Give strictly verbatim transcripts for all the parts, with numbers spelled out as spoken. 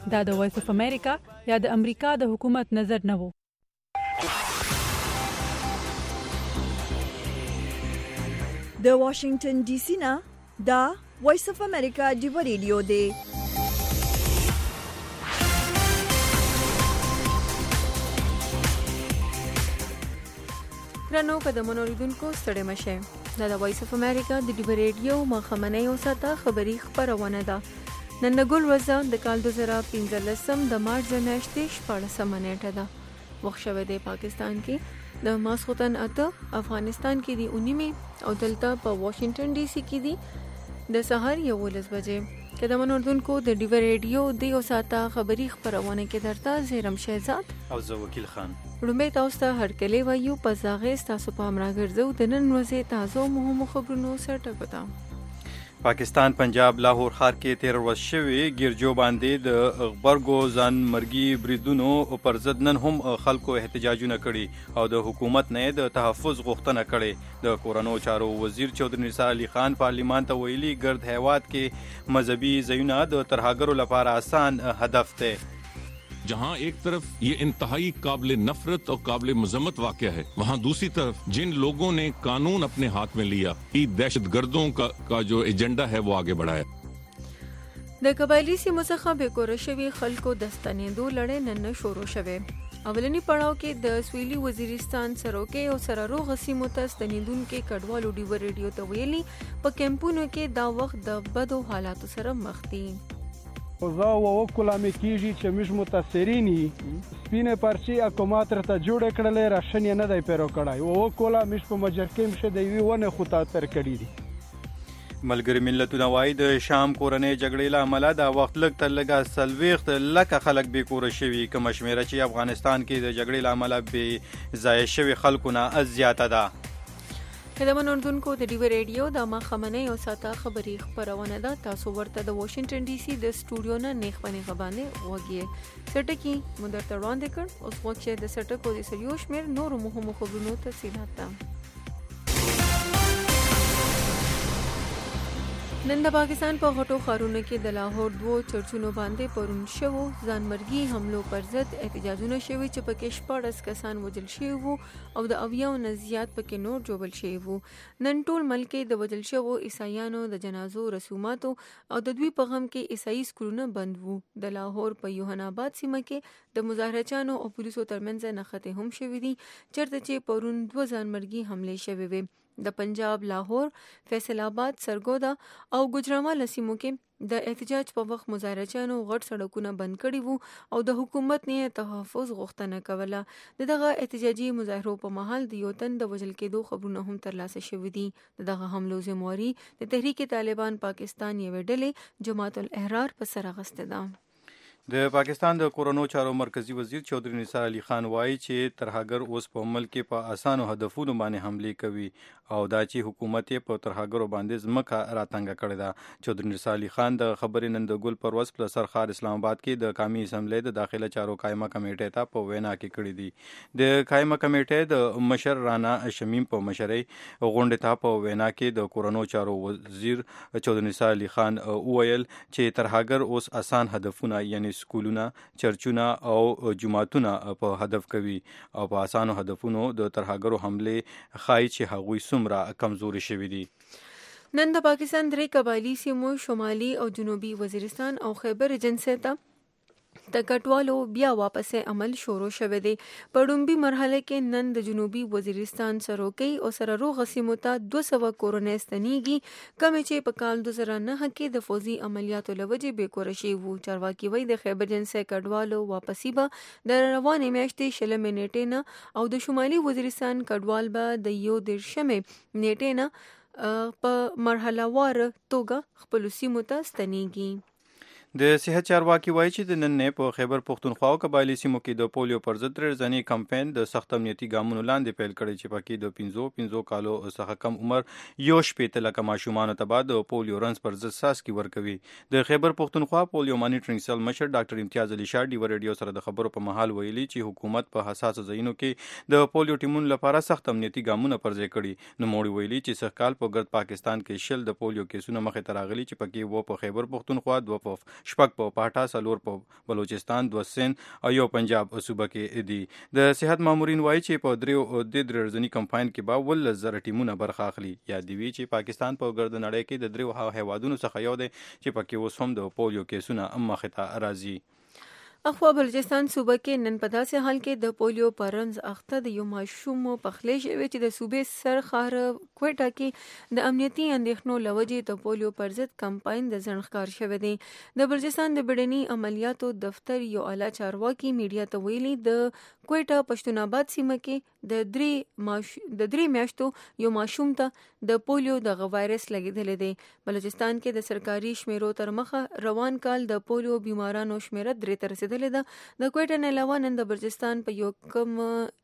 دا د وایس اف امریکا یا د امریکا د حکومت نظر نه و. د واشنگټن ډي سي نه دا وایس اف امریکا ډیو ریډیو دی. رنو قدمونو لیدونکو ستړي مشه. دا د وایس اف امریکا د ډیو ریډیو مخمنه یو ساته خبری خبرونه ده. نن د ګل ورځ د کال دوه زره پنځلسم د مارچ د میاشتې شپاړسمه نیټه ده. وخت شوی دی پاکستان کې د ماسخوتن اته، افغانستان کې دی اونیمه او دلته په واشنگټن ډي سي کې دی د سحر یولس بجې. قدمونو لیدونکو د ډیو ریډیو د یو ساته خبری خبرونه کې درته زیرم شهزاد او زه وکیل خان. لومبه تاسو ته هرکلی وایو په ځاغې تاسو په امر ګرځو د نن ورځې تازه مهمو خبرونو سره ټکوتا. پاکستان پنجاب لاهور ښار کې تیر ورځ شوی ګرجو باندې د غبرګو ځان مرګي بریدونو پر ضد نن هم خلکو احتجاجونه کړي او د حکومت نه د تحفظ غوښتنه کړي. د کورونو چارو وزیر چودھری نثار علي خان پارلیمان ته ویلي ګرد هیواد کې مذهبي ځایونه د ترهګرو لپاره آسان هدف دی. जहां एक तरफ ये इंतहाई काबिल नफरत और काबिल मजम्मत वाक़या है, वहां दूसरी तरफ जिन लोगों ने कानून अपने हाथ में लिया, दहशतगर्दों का, का जो एजेंडा है वो आगे बढ़ाया. د قبایلی سیمو څخه بیکوره شوي خلکو د ستنېدو لړۍ نن شروع شوه. اولنی پړاو کې د سویلي وزیرستان سروکې او سرارو سیمو ته ستنېدونکو کډوالو ډیو ریډیو ته ویلي په کیمپونو کې دا وخت د بدو حالاتو سره مخ دي. اوضاع و وکولا می کیږي چې موږ متاثرین یو سپینه پرچی حکومت ته جوړ کړلې راشن نه دی پیرو کړای او وکولا موږ په مجرکې مشه دی ونه خطا تر کړی دي. ملګری ملتونه وايي د شام کورنۍ جګړې له امله دا وخت لږ تر لږه څلوېښت لکه خلک بې کوره شوي، کومه شمېره چې افغانستان کې د جګړې له امله بې ځایه شوي خلکو نه زیاته ده. قدمونو لیدونکو د ډیو ریډیو د مخمنه یو ساته خبری خبرونه ده. تاسو ورته د واشنگټن ډي سي د سټوډیو نه نیخ باندې غبانې وګي سټکی مدر ته وړاندې کړ. اوس وخت د سټکو د سریو شمیر نور مهمو خبرونو تفصیلات ده. نن د پاکستان په غټو ښارونو کې د لاهور دوو چرچونو باندې پرون شوو ځانمرګي حملو پر ضد احتجاجونه شوي چې پکې شپاړس کسان وژل شوي وو او د اویاو نه زیات پکې نور جوړل شوي وو. نن ټول ملک د وژل شوو عیسایانو د جنازو رسوماتو او د دوی په غم کې عیسائی سکولونه بند وو. د لاهور په یوحنا آباد سیمه کې د مظاهرچیانو او پولیسو ترمنځ نښتې هم شوي دي چېرته چې پرون دوه ځانمرګي حملې شوي وي. د پنجاب لاهور، فیصل آباد، سرګودا او ګجرامال سیمو کې د احتجاج په وخت مظاهرچیانو غټ سړکونه بند کړي وو او د حکومت نه تحفظ غوښتنه کوله. دغه احتجاجي مظاهرو په مهال د یو تن د وژل کېدو خبرونه هم ترلاسه شوي دي. دغه حملو ذمہواری د تحریک طالبان پاکستان یوې ډلې جماعت الاحرار په سر اخیسته ده. د پاکستان د کورونو چارو مرکزی وزیر چودھری نثار علي خان وایي چې ترهګر اوس په ملک کې په اسانو هدفونو باندې حمله کوي او دا چې حکومت یې په ترهګرو باندې ځمکه راتنګه کړې ده. چودھری نثار علي خان د خبرې نن د ګل پر ورځ په سرخار اسلام آباد کې د قومي اسمبلی د داخله چارو قائمه کمیټې ته په وینا کې کړې دي. د قائمه کمیټې د مشر رانا شمیم په مشرۍ غونډې ته په وینا کې د کورونو چارو وزیر چودھری نثار علي خان وویل چې ترهګر اوس اسان هدفونه یعنی سکولونه، چرچونه او جماعتونه په هدف کوي او په اسانو هدفونو د ترهګرو حمله ښایي چې هغوی څومره کمزوري شوي دي. نن د پاکستان درې قبایلی سیمو شمالي او جنوبي وزیرستان او خیبر ایجنسی ته د کټوالو بیا واپس عمل شروع شوه دی. په ډومبي مرحله کې نن د جنوبي وزیرستان سروکي او سرارو غسیمو ته دوه سوه کورونه ستنېږي کومې چې په کال دوه زره نهه کې د فوزي عملیاتو له وجې بېکوره شوي وو. چارواکي وایي د خیبر ایجنسی کډوالو واپسي به د روانې میاشتې شلمې نیټې نه او د شمالي وزیرستان کډوال به د یو دېرشمې نیټې نه په مرحله وار توګه خپلو سیمو ته ستنېږي. د صحت چارواکي وایي چې د نن نه په خیبر پښتونخوا او قبایلی سیمو کې د پولیو پر ضد ډېرځني کمپاین د سخت امنیتي ګامونو لاندې پیل کړی چې پکې د پنځو پنځو کالو څخه کم عمر یو شپېته لکه ماشومانو ته به د پولیو رنځ پر ضد څاڅکي ورکوي. د خیبر پښتونخوا پولیو مانیټرینګ سیل مشر ډاکټر امتیاز علي شاه ډیو ریډیو سره د خبرو په مهال ویلي چې حکومت په حساسو ځایونو کې د پولیو ټیمونو لپاره سخت امنیتي ګامونه پرځای کړي. نوموړي ویلي چې سږ کال په ګرد پاکستان کې شل د پولیو کیسونه مخې ته راغلي چې پکې و په خیبر پښتونخوا، دوه په شپږ په پاټا، څلور په بلوچستان، دوه سند او یو پنجاب صوبه کې دي. د صحت مامورین وایي چې په دریو د درې ورځني کمپاین کې به ولس زره ټیمونه برخه اخلي. یاد دی وی چې پاکستان په ګرد نړۍ کې د دریو هیوادونو څخه یو دی چې پکې اوس هم د پولیو کیسونه مخې ته راځي. اخوا بلوچستان صوبه کې نن په داسې حال کې د پولیو پر رمز اخته د یو ماشوم پخلی شوی چې د صوبې سر ښار کوټا کې د امنیتي اندېښنو له وجې د پولیو پر ضد کمپاین د ځنډ ښکار شوی دی. د بلوچستان د بیړني عملیاتو دفتر یو اعلی چارواکي میډیا ته ویلي د کوټا پښتون آباد سیمه کې د درې ماش... د درې میاشتو یو ماشوم ته د پولیو دغه وایرس لګېدلی دی. بلوچستان کې د سرکاري شمیرو تر مخه روان کال د پولیو بیمارانو شمیره درې ته رسېدلی ده. د کوټا نه علاوه نن د بلوچستان په یو کم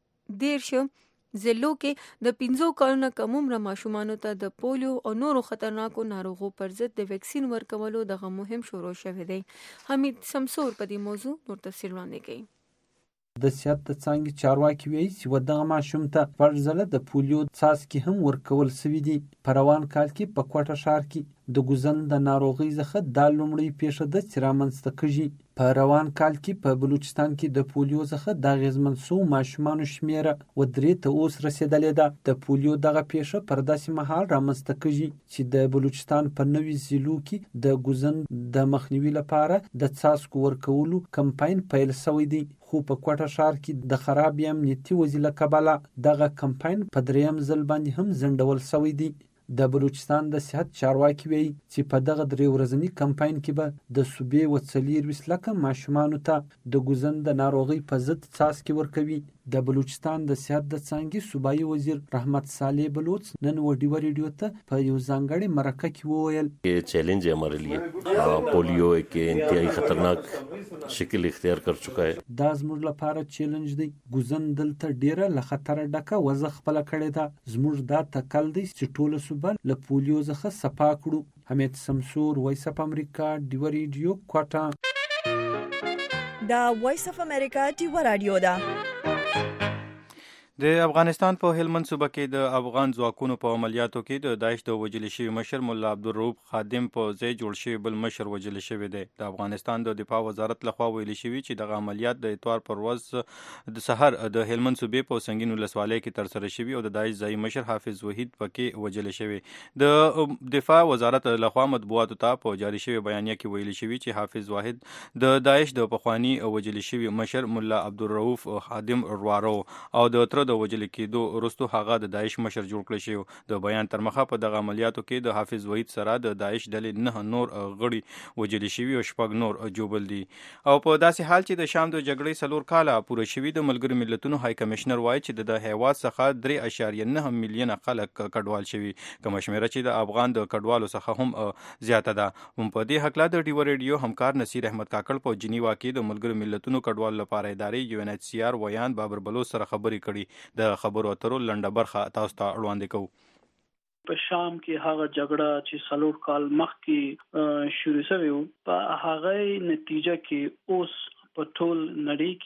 دیرش ضلعو کې د پنځو کلونو کم عمره ماشومانو ته د پولیو او نورو خطرناکو ناروغو پر ضد د ویکسین ورکولو دغه مهم شروع شوی دی. حمید سمسور په دې موضوع نور تفصیل وړاندې کوي. د صحت د څانګې چارواکي وایي چې ودغه ماشوم ته شپږ ځله د پولیو څاڅکي هم ورکول سوي دي. په روان کال کې په کوټه ښار کې د ګوزن د ناروغۍ څخه دا لومړی پیښه ده چې رامنځته کېږي. په روان کال کې په بلوچستان کې د پولیو څخه د اغېزمن سوو ماشومانو شمېره و درې ته اوس رسېدلې ده. د پولیو دغه پیښه پر داسې مهال رامنځته کېږي چې د بلوچستان په نوي ضلعو کې د ګوزن د مخنیوي لپاره د څاڅکو ورکولو کمپاین پیل شوی دی. خو په کوټه ښار کې د خراب امنیتي وضع له کبله دغه کمپاین په درېیم ځل باندې هم ځنډول شوی دی. د بلوچستان د صحت چارواکي وایي چې په دغه درې ورځني کمپاین کې به د صوبې و څلېرویشت لکه ماشومانو ته د ګوزن د ناروغۍ په ضد څاڅکي ورکوي. د بلوچستان د صحت د څانګې صوبایي وزیر رحمت صالح بلوچ نن وډیو ریډیو ته په یو ځانګړې مرکه کې وویل یہ چیلنج ہے ہمارے لیے. پولیو ایک انتہائی خطرناک شکل اختیار کر چکا ہے. دا زموږ لپاره چیلنج دی. ګوزن دلته ډیره له خطره ډکه وضع خپله کړې ده. زموږ دا تکل دی چې ټوله صوبه له پولیو څخه صفا کړو. حمید سمسور، وایس اف امریکا، ډیو ریډیو کوټا. دا وایس اف امریکا ډیو رادیو ده. د افغانستان په هلمند صوبه کې د افغان ځواکونو په عملیاتو کې د داعش د وژل شوي مشر ملا عبدالرؤف خادم په ځای جوړ شوی بل مشر وژل شوی دی. د افغانستان د دفاع وزارت لخوا ویلي شوي چې دغه عملیات د اتوار پر ورځ د سحر د هلمند صوبې په سنگین ولسوالۍ کې ترسره شوي او د داعش ځایي مشر حافظ وحید پکې وژل شوی. د دفاع وزارت لخوا مطبوعاتو ته په جاري شوی بیانیه کې ویلي شوي چې حافظ واحد د داعش د پخوانی وژل شوي مشر ملا عبدالرؤف خادم روارو او د تر د وژل کېدو وروسته هغه د داعش مشر جوړ کړی شو. د بیان تر مخه په دغه عملیاتو کې د حافظ وحید سره د داعش ډلې نه نور غړي وژل شوي او شپږ نور جوبل دي. او په داسې حال چې د شام د جګړې څلور کاله پوره شوي د ملګرو ملتونو های کمشنر وایي چې د هیواد څخه درې اشاریه نه میلیونه خلک کډوال شوي، کومه شمیره چې د افغان د کډوالو څخه هم زیاته ده. هم په دې هکله د ډیو ریډیو همکار نصیر احمد کاکړ په جنیوا کې د ملګرو ملتونو کډوالو لپاره ادارې یو ان ایچ سی آر ویان بابر بلوچ سره خبرې کړي. د خبرو اترو لنډه برخه تاسو ته وړاندې کوو. په شام کې هغه جګړه چې څلور کال مخکې شروع شوې وه، په هغه نتیجه کې اوس په ټول نړۍ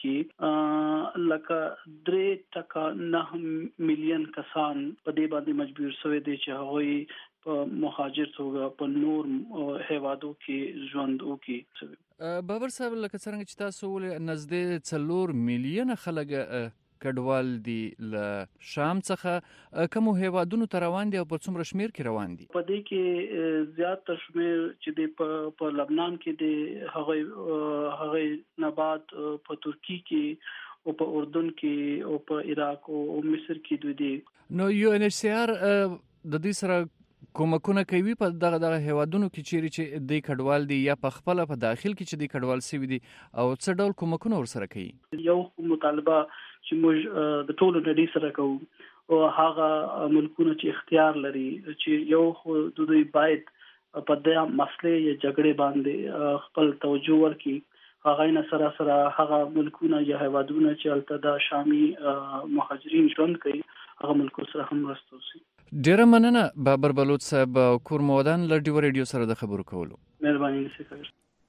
کې لکه درې ټکه نه میلیون کسان په دې باندې مجبور شوي دي چې هغوی په مهاجر توګه په نور هیوادو کې ژوند وکړي. بابر صاحب، لکه څرنګه چې تاسو وویل نږدې څلور میلیونه خلک کډوال دي له شام څخه، کومو هیوادونو ته روان دي او په څومره شمیر کې روان دي؟ په دې کې زیات شمیر چې دی په لبنان کې دی، هغه هغه نه بعد په ترکی کې او په اردن کې او په عراق او مصر کې دوی دي. نو یو ان ایچ سی آر د دې سره کومکونه کوي په دغه دغه هیوادونو کې چیرې چې د کډوال دي یا په خپل په داخل کې چې د کډوال سوي دي او څه ډول کومکونه ورسره کوي؟ یو مطالبه چې موږ د ټولو نړۍ سره کوو او هغه ملکونه چې اختیار لري چې یو خو د دوی باید په دې مسلې یا جګړې باندې خپل توجه ورکړي. هغه نه سره سره هغه ملکونه یا هیوادونه چې هلته د شامي مهاجرین ژوند کوي هغه ملکو سره هم مرسته وشي. ډیره مننه بابر بلوچ صاحب، کورمودان له ډیو ریډیو سره د خبرو کولو. مهرباني وکړئ.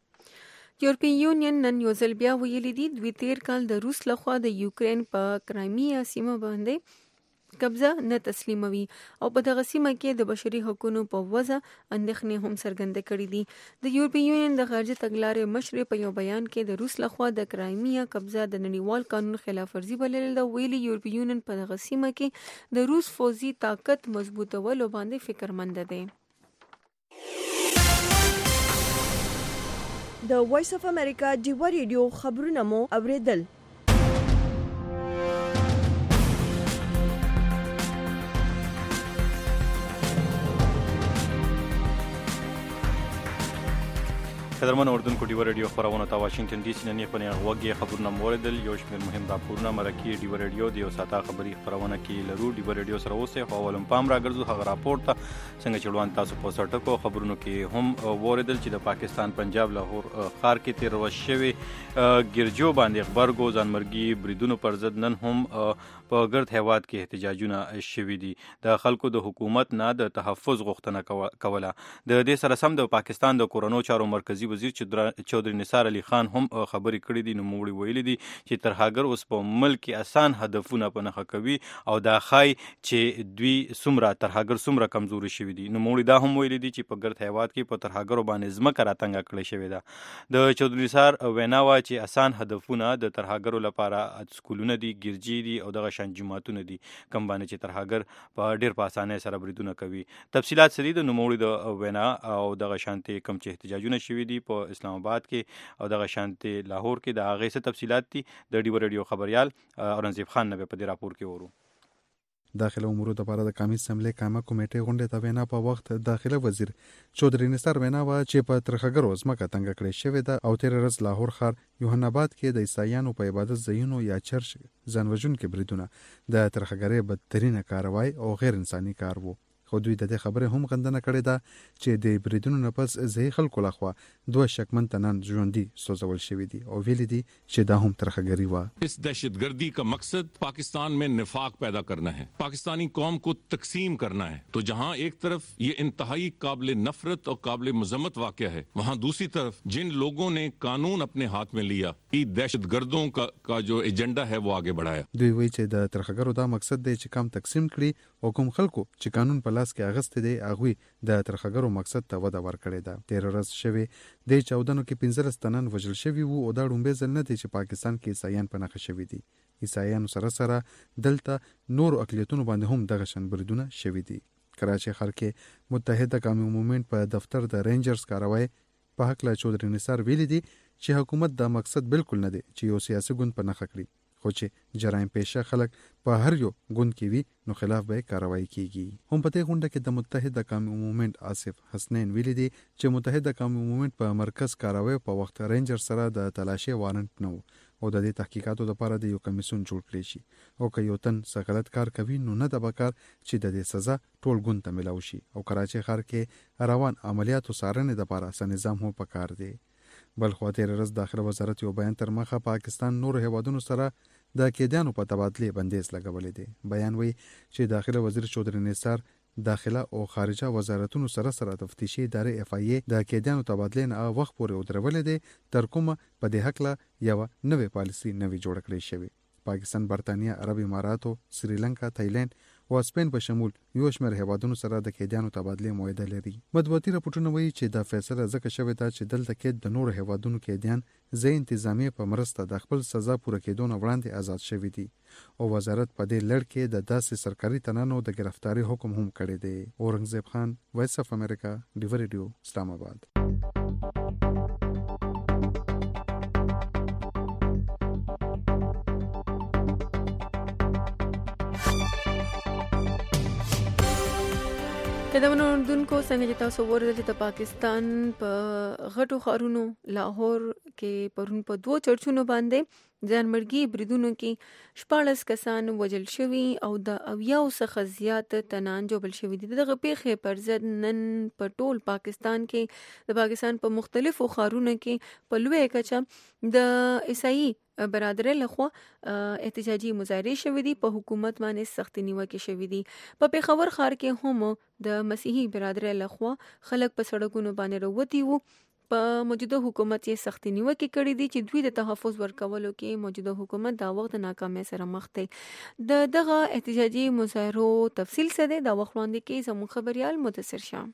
یورپی یونین نن یو ځل بیا ویلي دي دوی تیر کال د روس لخوا د یوکرین په کرایمیا سیمه باندې قبضه نه تسلیموي او په دغه سیمه کې د بشري حقوقو په وضع اندېښنې هم څرګندې کړې دي. د یورپی یونین د خارجه تګلارې مشر په یو بیان کې د روس لخوا د کرایمیا قبضه د نړیوال قانون خلاف ورزي بلل ده. ویلي یورپی یونین په دغه سیمه کې د روس فوزي طاقت مضبوطولو باندې فکرمند دی. د وایس اف امریکا ډیوا ریډیو خبرونه مو اوریدل. قدرمن اردوونکو ډیوا ریډیو خبرونه ته واشنگټن ډي سي نه پنه غوږی خبرونه موریدل. یو شمېر مهم راپورونه مرکه ډیوا ریډیو د یو ساته خبري خبرونه کې لرو. ډیوا ریډیو سره اوسه خو ولوم پام راګرځو هغه راپور ته څنګه چلوان تاسو په سرټکو خبرونو کې هم وریدل چې د پاکستان پنجاب لاهور ښار کې تیر ورشوي ګرجو باندې خبرګو ځانمرګي بریدونو پر ضد نن هم په ګرد هیواد کې احتجاجونه شوي دي. د خلکو د حکومت نه د تحفظ غوښتنه کوله. د دې سره سم د پاکستان د کورونو چارو مرکزی وزیر چودري نثار علي خان هم خبرې کړې دي. نو موږ ویلي دي چې ترهګر اوس په ملک کې اسان هدفونه په نخښه کوي او دا خای چې دوی سمره ترهګر سمره کمزوري شوي دي. نو موږ دا هم ویلي دي چې په ګرد هیواد کې په ترهګر باندې ځمکه راتنګه کړې شوې ده. د چودري نثار وینا وا چې اسان هدفونه د ترهګر لپاره سکولونه دي، ګرجی دي او دغه شان جماعتونه دي کوم باندې چې ترهګر په ډیر په اسانه سره بریدونه کوي. تفصيلات سری د نوموړي د وینا او دغه شانتي کم چې احتجاجونه شوي دي په اسلام آباد کې او دغه شانتي لاهور کې د هغه څه تفصيلات دي د ډیو ریډیو خبريال اورنګزیب خان نه په دې راپور کې ورو. داخله امور لپاره د قومي اسمبلی کامه کمیټې غونډه ته وینا په وخت داخله وزیر چودري نثار وینا وا چې په ترخګر ځمکه تنګ کړې شوې ده او تیر ورځ لاهور ښار یوهان آباد کې د عیسایانو په عبادت ځایونو یا چرچ ځانوژن کې بریدونه د ترخګرې بدترینه کاروای او غیر انساني کار وو. خو دوی د دې خبره هم غندنه کړې ده چې د بریدونو نه پس ځای خلکو لخوا دوه شکمن تنن ژوندۍ سوځول شوي دي او ویلي دي چې دا هم ترخګری و. इस दहशतगर्दी का मकसद पाकिस्तान में निफाक पैदा करना है, पाकिस्तानी कौम को तकसीम करना है. तो जहां एक तरफ ये इंतहाई काबिल नफरत और काबिल मजम्मत वाक़या है, वहां दूसरी तरफ जिन लोगों ने कानून अपने हाथ में लिया, ये दहशतगर्दों का, का जो एजेंडा है वो आगे बढ़ाया. دوی وایي چې د ترخګرو دا مقصد دی چې کم تقسیم کړي او کوم خلکو چې قانون په لاس کې اغست دي هغه د ترخګرو مقصد ته وده ورکړي ده. تیر ورځ شوی د چودنو کې پنځلس تنن وژل شوي وو او دا ډومبه ځل نه دی چې پاکستان کې عیسایان په نخښه شوي دي. عیسایانو سره سره دلته نور اقلیتونو باندې هم دغه شان بریدونه شوي دي. کراچي ښار کې متحده قومي موومېنټ په دفتر د رینجرز کاروي په حق لا چودري نثار ویلي دي چې حکومت دا مقصد بالکل نه دی چې یو سیاسي ګوند په نخښه کړي، خو چې جرایم پیشه خلک په هر یو ګوند کې وي نو خلاف به کاروایی کیږي. هم په دې غونډه کې د متحده قومي موومېنټ آصف حسنین ویلي دي چې متحده قومي موومېنټ په مرکز کاروي په وخت رینجر سره د تلاشي وارنټ نه او د دې تحقیقاتو لپاره د یو کمیسون جوړ کړی شي او که یو تن څه غلط کار کوي نو نه د بکار چې د دې سزا ټول ګوند ته ملاوي شي. او کراچي ښار کې روان عملیاتو څارنې لپاره سم نظام هم پکار دی. بل خو تیر ورځ داخله وزارت یو بیان تر مخه پاکستان نور هیوادونو سره د کېدانو په تبادله بندیز لګولې دي. بیان وایي چې داخله وزیر چودري نثار داخله او خارجه وزارتونو سره سره تفتیشي ادارې اف ای ای د کېدانو تبادله نه وخت پورې ودرولې دي تر کومه په دې حق لا یو نوې پالیسي نوې جوړ کړې شوی. پاکستان، برتانیا، عرب امارات، سریلانکا، تایلند او اسپین په شمول یو شمېر هیوادونو سره د کېدانو تبادله معاهده لري. مطبوعاتي راپورټونه وایي چې دا فیصله ځکه شوې ده چې دلته کې د نور هیوادونو کېدان ځای انتظامی په مرسته د خپل سزا پوره کېدو نه وړاندې آزاد شوي دي او وزارت په دې لړ کې د داسې سرکاري تنانو د گرفتاری حکم هم کړی دی. اورنګزیب خان، وایس اف امریکا، ډیوا ریډیو، اسلام آباد. کدهونه اردوونکو څنګه چې تاسو ورته د پاکستان په غټو ښارونو لاهور کې پرون په دوه چرچونو باندې ځانمرګي بریدونو کې شپاړس کسان وژل شوي او د اویاو څخه زیات تنان جوړل شوي دي. دغه پیښې پر ضد نن په ټول پاکستان کې د پاکستان په مختلفو ښارونو کې په لویه کچه د عیسائی برادرۍ لخوا احتجاجي مظاهرې شوې دي. په حکومت باندې سختې نیوکې شوې دي. په پېښور ښار کې هم د مسیحي برادرۍ لخوا خلک په سړکونو باندې راوتي وو په موجوده حکومت یې سختي نیوکې کړې دي چې دوی د تحفظ ورکولو کې موجوده حکومت دا وخت ناکامۍ سره مخ دی. د دغه احتجاجي مظاهرو تفصیل څه دی دا وخت وړاندې کې زموږ خبريال مدثر شاه.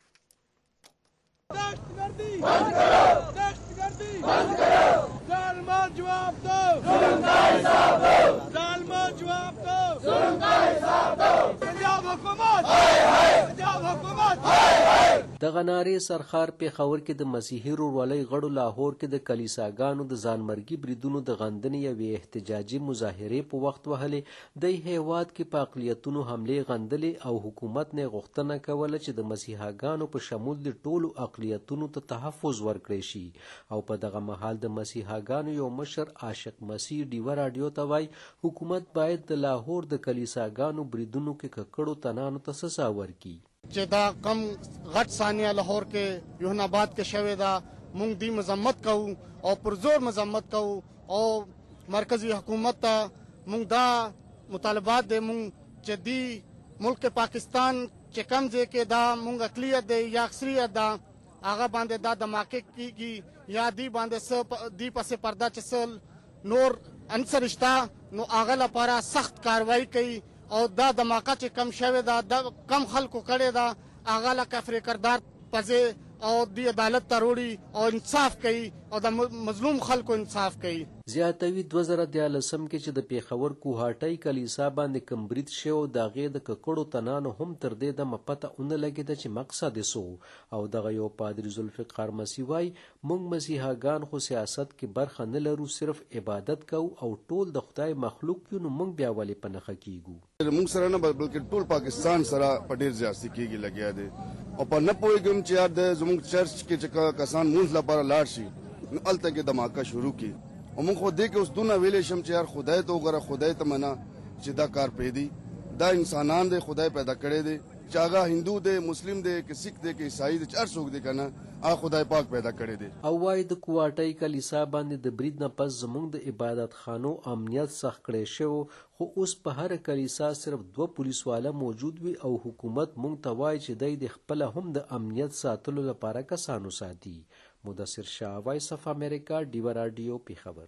دغه نارې سرخار پیښور کې د مسیحي ورورولۍ غړو لاهور کې د کلیساګانو د ځانمرګي بریدونو د غندنې یوې احتجاجي مظاهرې په وخت وهلې. د هیواد کې په اقلیتونو حملې غندلې او حکومت نه غوښتنه کوله چې د مسیحاګانو په شمول د ټولو اقلیتونو ته تحفظ ورکړي شي. او په دغه مهال د مسیحاګانو یو مشر عاشق مسیح ډیوه راډیو ته وایي حکومت باید د لاهور د کلیساګانو بریدونو کې ککړو تنانو ته سزا ورکړي. چې دا کم غټ ثانیه لاهور کې یوهناباد کې شوې ده مونږ دی مذمت کوو او پر زور مذمت کوو او مرکزی حکومت ته مونږ دا مطالبات دی مونږ چې دی ملک پاکستان چې کم ځای کې دا مونږ اقلیت دی یا اکثریت ده هغه باندې دا دماکه کیږي یا دی باندې دی پسې پرده چې سل نور عنصر شته نو هغه لپاره سخت کاروایی کوي او دا دماکه چې کم شوې ده د کم خلکو کړې ده هغه له کفر کردار پځې او دی عدالت ته وروړي او انصاف کوي او د مظلوم خلکو انصاف کوي. زیاتوي دوه زره دیارلسم کې چې د پیښور کوهاټۍ کلیسا باندې کم برید شو د هغې د ککړو تنانو هم تر دې دمه پته ونه لګېده چې مقصد یې څه او دغه یو پادري ذوالفقار مسیح وایي موږ مسیحاګان خو سیاست کې برخه نه لرو صرف عبادت کوو او ټول د خدای مخلوق یو نو موږ بیا ولې په نښه کیږو. موږ سره نه بلکې ټول پاکستان سره په ډېر زیاتې کېږي لګیا دی او په نه پوهېږم چې یار د زموږ چرچ کې چې کسان مونځ لپاره لاړ شي نو هلته کې دماکه شروع کړي او موږ خو دې کې اوس دونه ویلی شم چې یار خدای ته وګوره خدای ته منه چې دا کار پرېږدي دا انسانان دی خدای پیدا کړی دی چې هغه هندو دی مسلم دی که سکھ دی که عیسائی دی چې هر څوک دی که نه هغه خدای پاک پیدا کړی دی. او وایي د کوهاټۍ کلیسا باندې د برید نه پس زموږ د عبادت خانو امنیت سخت کړی شو خو اوس په هر کلیسا صرف دوه پولیس والا موجود وي او حکومت موږ ته وایي چې دی د خپله هم د امنیت ساتلو لپاره کسانو ساتي. مدثر شاه، وایس اف امریکا، ډیوه راډیو، پیښور.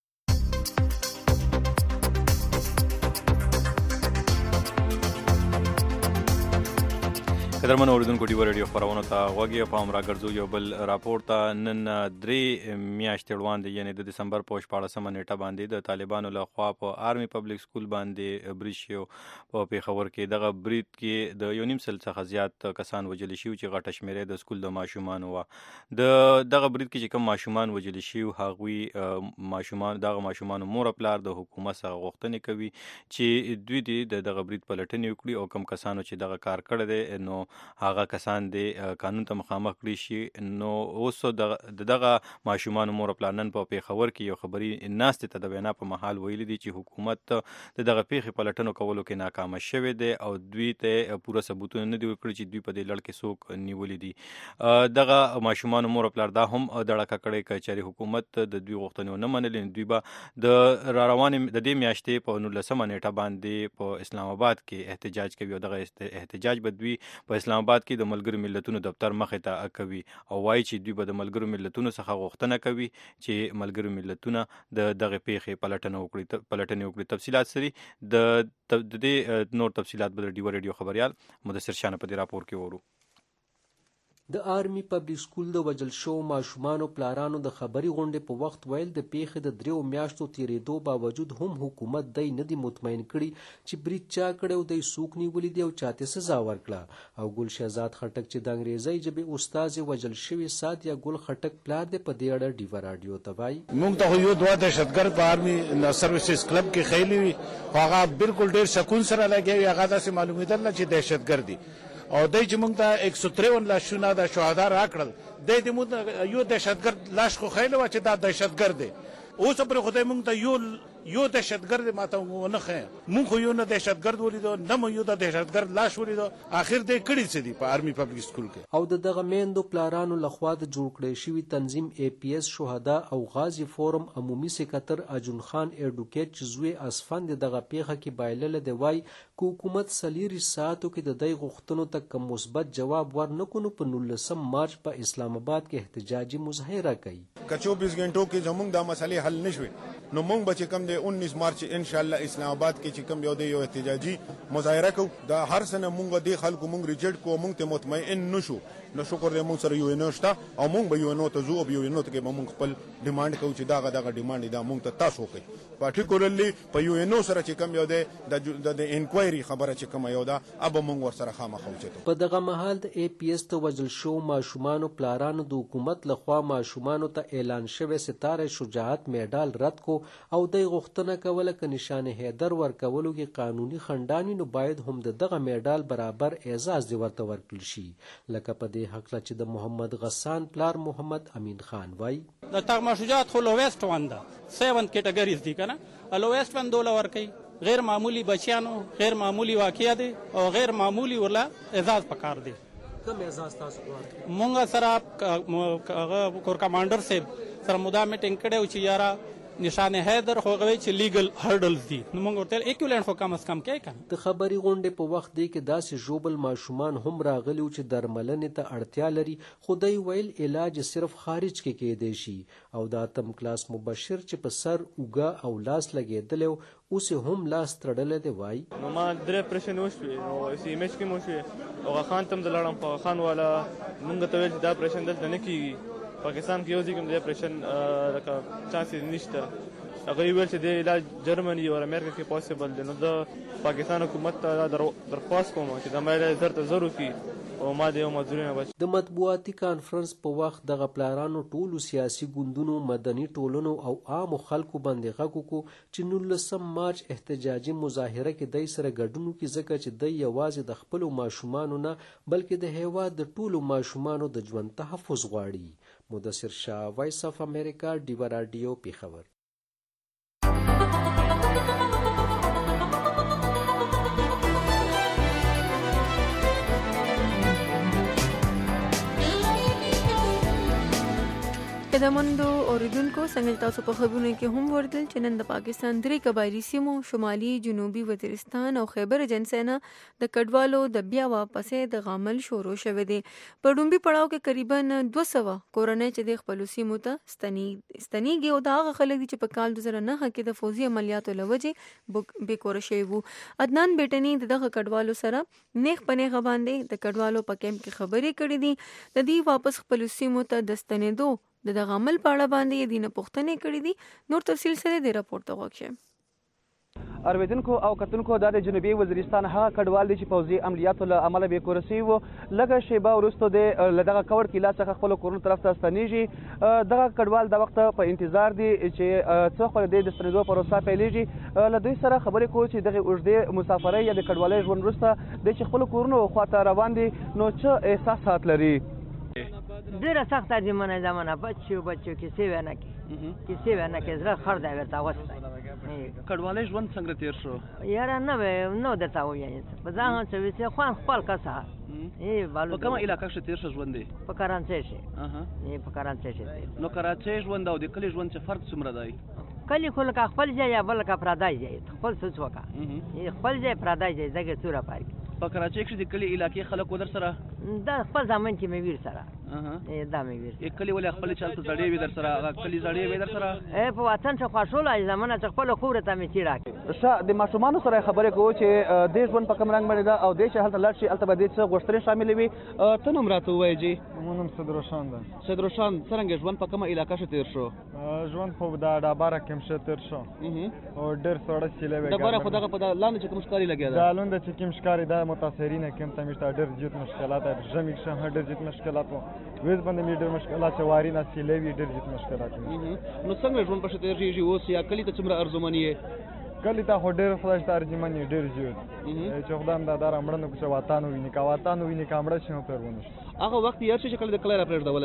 قدرمن اوریدونکو ډیوه راډیو خپرونو ته غوږ یې پام راګرځو یو بل راپور ته. نن درې میاشتې وړاندې یعنې د دسمبر په شپاړسمه نیټه باندې د طالبانو له خوا په آرمي پبلک سکول باندې برید شو په پیښور کې. دغه برید کې د یو نیم سل څخه زیات کسان وژل شوي چې غټه شمېره د سکول د ماشومانو وه. د دغه برید کې چې کوم ماشومان وژل شوي هغوی ماشومان دغه ماشومانو مور پلار د حکومت څخه غوښتنې کوي چې دوی د دغه برید پلټنې وکړي او کوم کسانو چې دغه کار کړی دی نو هغه کسان دی قانون ته مخامخ کړي شي. نو اوس د دغه ماشومانو مور پلار نن په پیښور کې یو خبري ناستې ته د وینا په محل ویلي دي چې حکومت د دغه پیښې پلټنو کولو کې ناکامه شوی دی او دوی ته پوره ثبوتونه نه دي ورکړي چې دوی په دې لړ کې څوک نیولي دي. دغه ماشومانو مور پلار دا هم دړکه کړې که چېرې حکومت د دوی غوښتنې ونه منلې دوی به د راروانې د دې میاشتې په نولسمه نیټه باندې په اسلام آباد کې احتجاج کوي او دغه احتجاج به دوی په اسلام آباد کې د ملګرو ملتونو دفتر مخې ته کوي او وایي چې دوی به د ملګرو ملتونو څخه غوښتنه کوي چې ملګرو ملتونه د دغه پیښې پلټنه وکړي پلټنې وکړي. تفصیلات سری د دې نور تفصیلات به د ډیوه راډیو خبريال مدثر شاه په دې راپور کې ورو. د آرمي پبلک سکول د وجل شو ماشومانو پلارانو د خبري غونډې په وخت ویل د پیښې د دریو میاشتو تیریدو باوجود هم حکومت دی نه دی مطمئن کړي چې برید چا کړی او دی څوک نیولی دی او چاته سزا ورکړه. او ګل شهزاد خټک چې د انګریزي ژبې استاد وجل شوی سات یا ګل خټک پلار دی په دې اړه ډیوه راډیو ته وایي موږ ته یو دوه دهشتګرد په آرمي سروسز کلب کې خېلی وي هغه بالکل ډیر سکون سره لګي هغه داسې معلومیدل نه چې دهشتګرد دي او دای چې موږ ته یک سو تریون لاشونه د شهدا راکړل د دې موږ یو دهشتګرد لاش خو خېله و چې دا دهشتګرد دی اوس پر خدای موږ ته یو یو دهشتګرد ماته ونه خې مونږ خو یو نه دهشتګرد ولیدو نه مو یو د دهشتګرد لاش ولیدو اخر دې کړي څه دي په آرمي پبلک سکول کې. او د دغه میندو پلارانو لخوا د جوړ کړی شوي تنظیم ای پی ایس شهدا او غازی فورم عمومي سکرټر اجون خان ایډوکیټ چې زوی اسفند دغه پیښه کې بایلله دی وای کو حکومت سلیری ساتو کې د دې غوښتنو ته کوم مثبت جواب ورنکونو په نولسم مارچ په اسلام آباد کې احتجاجي مظاهره کوي. که چوبیس غنټو کې زموږ د مسلې حل نشوي نو موږ به چې کوم د انیس مارچ ان شاء الله اسلام آباد کې چې کوم یو د یو احتجاجي مظاهره کو د هر سنه موږ د خلکو موږ ریجیکټ کو موږ ته مطمئن نشو نو شکر دې موږ سره یو نه شته او موږ به یو نو ته زو او یو نو ته کې موږ خپل ډیماند کوو چې داغه داغه ډیماند دا موږ ته تاسو کوي پارټیکولرلی په یو نو سره چې کوم یو د د انکوایري خبره چې کوم یو دا اب موږ ور سره خامخو چته. په دغه مهال د ای پی ایس ته وجل شو ماشومان پلارانو د حکومت لخوا ماشومان ته اعلان شوی ستاره شجاعت میډال رد کو او د غوښتنه کوله ک نشانه حیدر ورکولو کې قانوني خندانی نو باید هم دغه میډال برابر اعزاز دی ورته ورکړل شي. لکه په دې حق چې د محمد غسان پلار محمد امین خان وای د تغما شجاعت خو لویسټ وان ده سیون کیټګریز دي کنه لویسټ وان دوله ورکي غیر معمولی بچیانو غیر معمولی واقعیا دي او غیر معمولی ولا اعزاز پکار دي. کوم اعزاز تاسو غواړئ؟ مونږ سره کور کمانډر صاحب سره مدام میټینګ کړو چې یارا نشانه حیدر خو غوي چې لیګل هرډلز دي نو موږ ورته ایکویلنت خو کم از کم کې کنه. د خبري غونډې په وخت دی کې داسې جوبل ماشومان هم راغلي چې درملنې ته اړتیا لري خو دوی ویل علاج صرف خارج کې کېدی شي او د اتم کلاس مبشر چې په سر اوګه او لاس لګېدلی اوس هم لاس تړلی دی وای نو ما درې اپریشن وشوي نو سی ایم ایچ کې مو شوي او خان ته م د لاړم په خان والا موږ ته ویل چې دا اپریشن دلته نه کېږي پاکستان کې یو ځای کوم د اپریشن لکه چانسز نشته هغه ویل چې د علاج جرمني او امریکا کې پاسبل دی نو د پاکستان حکومت ته درخواست کوم چې د مایله زر ته زر وکړي او ما د یو مزدورینه بچ. د مطبوعاتي کانفرنس په وخت دغه پلارانو ټولو سیاسي ګوندونو مدني ټولنو او عامو خلکو باندې غږ وکړو چې نولسم مارچ احتجاجي مظاهره کې دای سره ګډون وکړي ځکه چې دی یوازې د خپلو ماشومانو نه بلکې د هیواد د ټولو ماشومانو د ژوند تحفظ غواړي. مدثر شاه، وایس اف امریکا، ډیوا راډیو، پیښور. قدمندو اوریدونکو څنګه تاسو په خبرونه کې هم وردل چې نن د پاکستان درې قبایلی سیمو شمالي جنوبي وزیرستان او خیبر جنسینا د کډوالو د بیا واپسې د غامل شروع شوه دي. په ډومبي پړاو کې تقریبا دوه سوه کورنۍ چې د خپل سیمو ته ستنیږي او دا هغه خلک دي چې په کال دوه زره نهه کې د فوزي عملیاتو لوجې بې کور شوي وو. عدنان بیٹنی دغه کډوالو سره نیغ په نیغه باندې د کډوالو په کیمپ کې خبرې کړې دي. د دې واپس خپل سیمو ته د ستنېدو د دغه عمل په اړه باندې دینه پوښتنې کړې دي. نور تفصیل سره د راپور ته وګورئ. اوریدونکو او کتونکو دا د جنوبي وزیرستان هغه کډوال دي چې پوځي عملیاتو له امله بې کوره سوي وو. لږه شیبه وروسته د له دغه کور کیلا څخه خپلو کورونو طرف ته ستنېږي. دغه کډوال د وخته په انتظار دي چې څه خپله د ستنېدو پروسه پیلېږي. له دوی سره خبرې کوو چې دغې اوږدې مسافرۍ یا د کډوالۍ ژوند وروسته دی چې خپلو کورونو خواته روان دي نو څه احساسات لري؟ ډېره سخته زمانه زمانه بچو بچو کیسې وینا کې کیسې وینا کې زړه خړ دی ورته اغوستی. کډوالۍ ژوند څنګه تېر شو؟ یاره نه به نه درته ووایم په ځان هم څه ویسې خوند خپل کسه په کومه علاقه کښې تېر شه ژوند دی؟ په کراچۍ کښې په کراچۍ کښې. نو کراچۍ ژوند او د کلي ژوند چې فرق څومره دی؟ کلي خو لکه خپل ځای یا بل لکه پردی ځای خپل سوچ وکړه خپل ځای پردی ځای ځکه څوره پارک. په کراچۍ کښې د کلي علاقې خلک و در سره؟ دا خپل زامن چې مې ویر سره دا مې ویر کلي ولې خپلې چې هلته زړې وي در سره هغه کلي زړې وي در سره؟ په وطن چې خوښوله زمانه چې خپله خوره ته مې چې راکړي. ښه د ماشومانو سره خبرې کوو چې دې ژوند په کوم رنګ باندې ده او دې چې هلته لاړ شي هلته به دې څه غوښتنې شاملې وي. ته نوم راته ووایه جي. زما نوم سیدروشان ده. سیدروشان څرنګه ژوند په کومه علاقه ښه تېر شو؟ ژوند خو د ډبره کې ښه تېر شو او ډېر سوړه سیلې وې. ډبره خو دغه په لاندې چې کوم ښکاري لګېده دا لونده چې کوم ښکاري دا متاثرینه کوم ته مې ډېر زیات مشکلات ده. ژمي کښې هم ډېر زیات مشکلات وو. ویز باندې مې ډېر مشکلات چې واري نه سیلې وي ډېر زیات مشکلات وو. نو څنګه ژوند پکښې تېرېږي اوس یا کلي ته څومره ارزومن یې؟ کلي ته خو ډېر خدای ته ارزومن یې ډېر زیات چې خدای هم دا دا رامړنه کړو چې وطن وویني که وطن وویني که مړه شي نو پرې ونه شي. هغه وخت یاد شي چې کله د کلی را پرېږدولی؟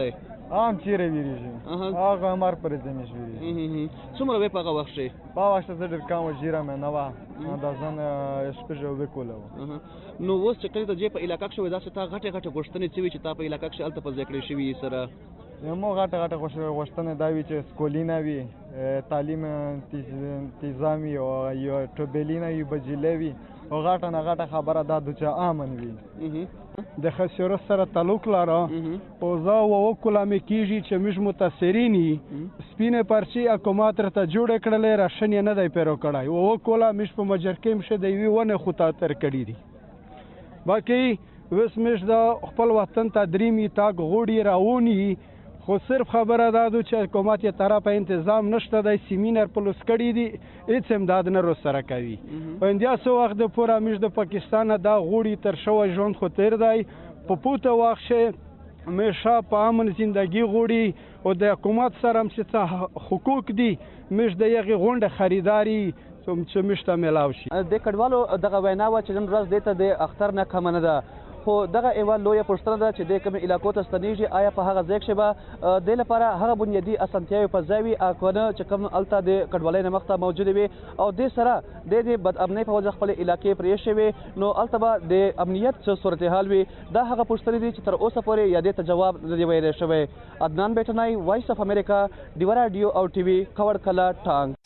عام چیرې ویریږي هغه مار پر زمینش ویریږي څومره وې په هغه وخت شي په وخت زه ډېر کم وجیره مې نه وه دا ځان شپږ وکوله نو اوس چې کله د جې په علاقه کې شوې داسې تا غټې غټې غوښتنې څه وي چې تا په علاقه کې هلته په زده کړې شوي سره مو غټه غټه غوښتنې دا وي چې سکولینه وي تعلیم تیزام وي او یو ټوبلینه وي بجیله وي او غټه نه غټه خبره دا د چا امن وي د خسرو سره تعلق لاره او زه وکوله مې کیږي چې موږ متاثرین سپینه پرچی حکومت ته جوړ کړل راشن نه دی پیرو کړای او وکوله موږ په مجرکې مشه دی وی ونه خو تا تر کړی دي باقي وس موږ د خپل وطن ته درېمي تاګ غوډي راونی خو صرف خبره دا ده چې حکومت یې طرفه انتظام نشته دی سیمینر پلوس کړي دي هېڅ امداد نه رسره کوي په همدې څه وخت دپوره موږ د پاکستان نه دا غوړي تر شوی ژوند خو تېر دی په پوته وخت چې همیشه په امن زندگی غوړي او د حکومت سره هم چې څه حقوق دي موږ د هغې غونډه خریداري چې موږ ته میلاو شي د کډوالو دغه وینا وه چې نن ورځ دې ته د اختر نه کمه نه ده خو دغه یوه لویه پوښتنه ده چې دې کومې علاقو ته ستنېږي آیا په هغه ځای کښې به دې لپاره هغه بنیادي اسانتیاوې په ځای وي که نه چې کوم هلته د کډوالۍ نه مخته موجودې وي او دې سره دې د بدامنۍ په وجه خپلې علاقې پرېښې وي نو هلته به د امنیت څه صورتحال وي دا هغه پوښتنې دي چې تر اوسه پورې یا دې ته جواب نه دی ویلی شوی عدنان بیټنی وایس اف امریکا ډیوه راډیو او ټي وي کور کلا ټانګ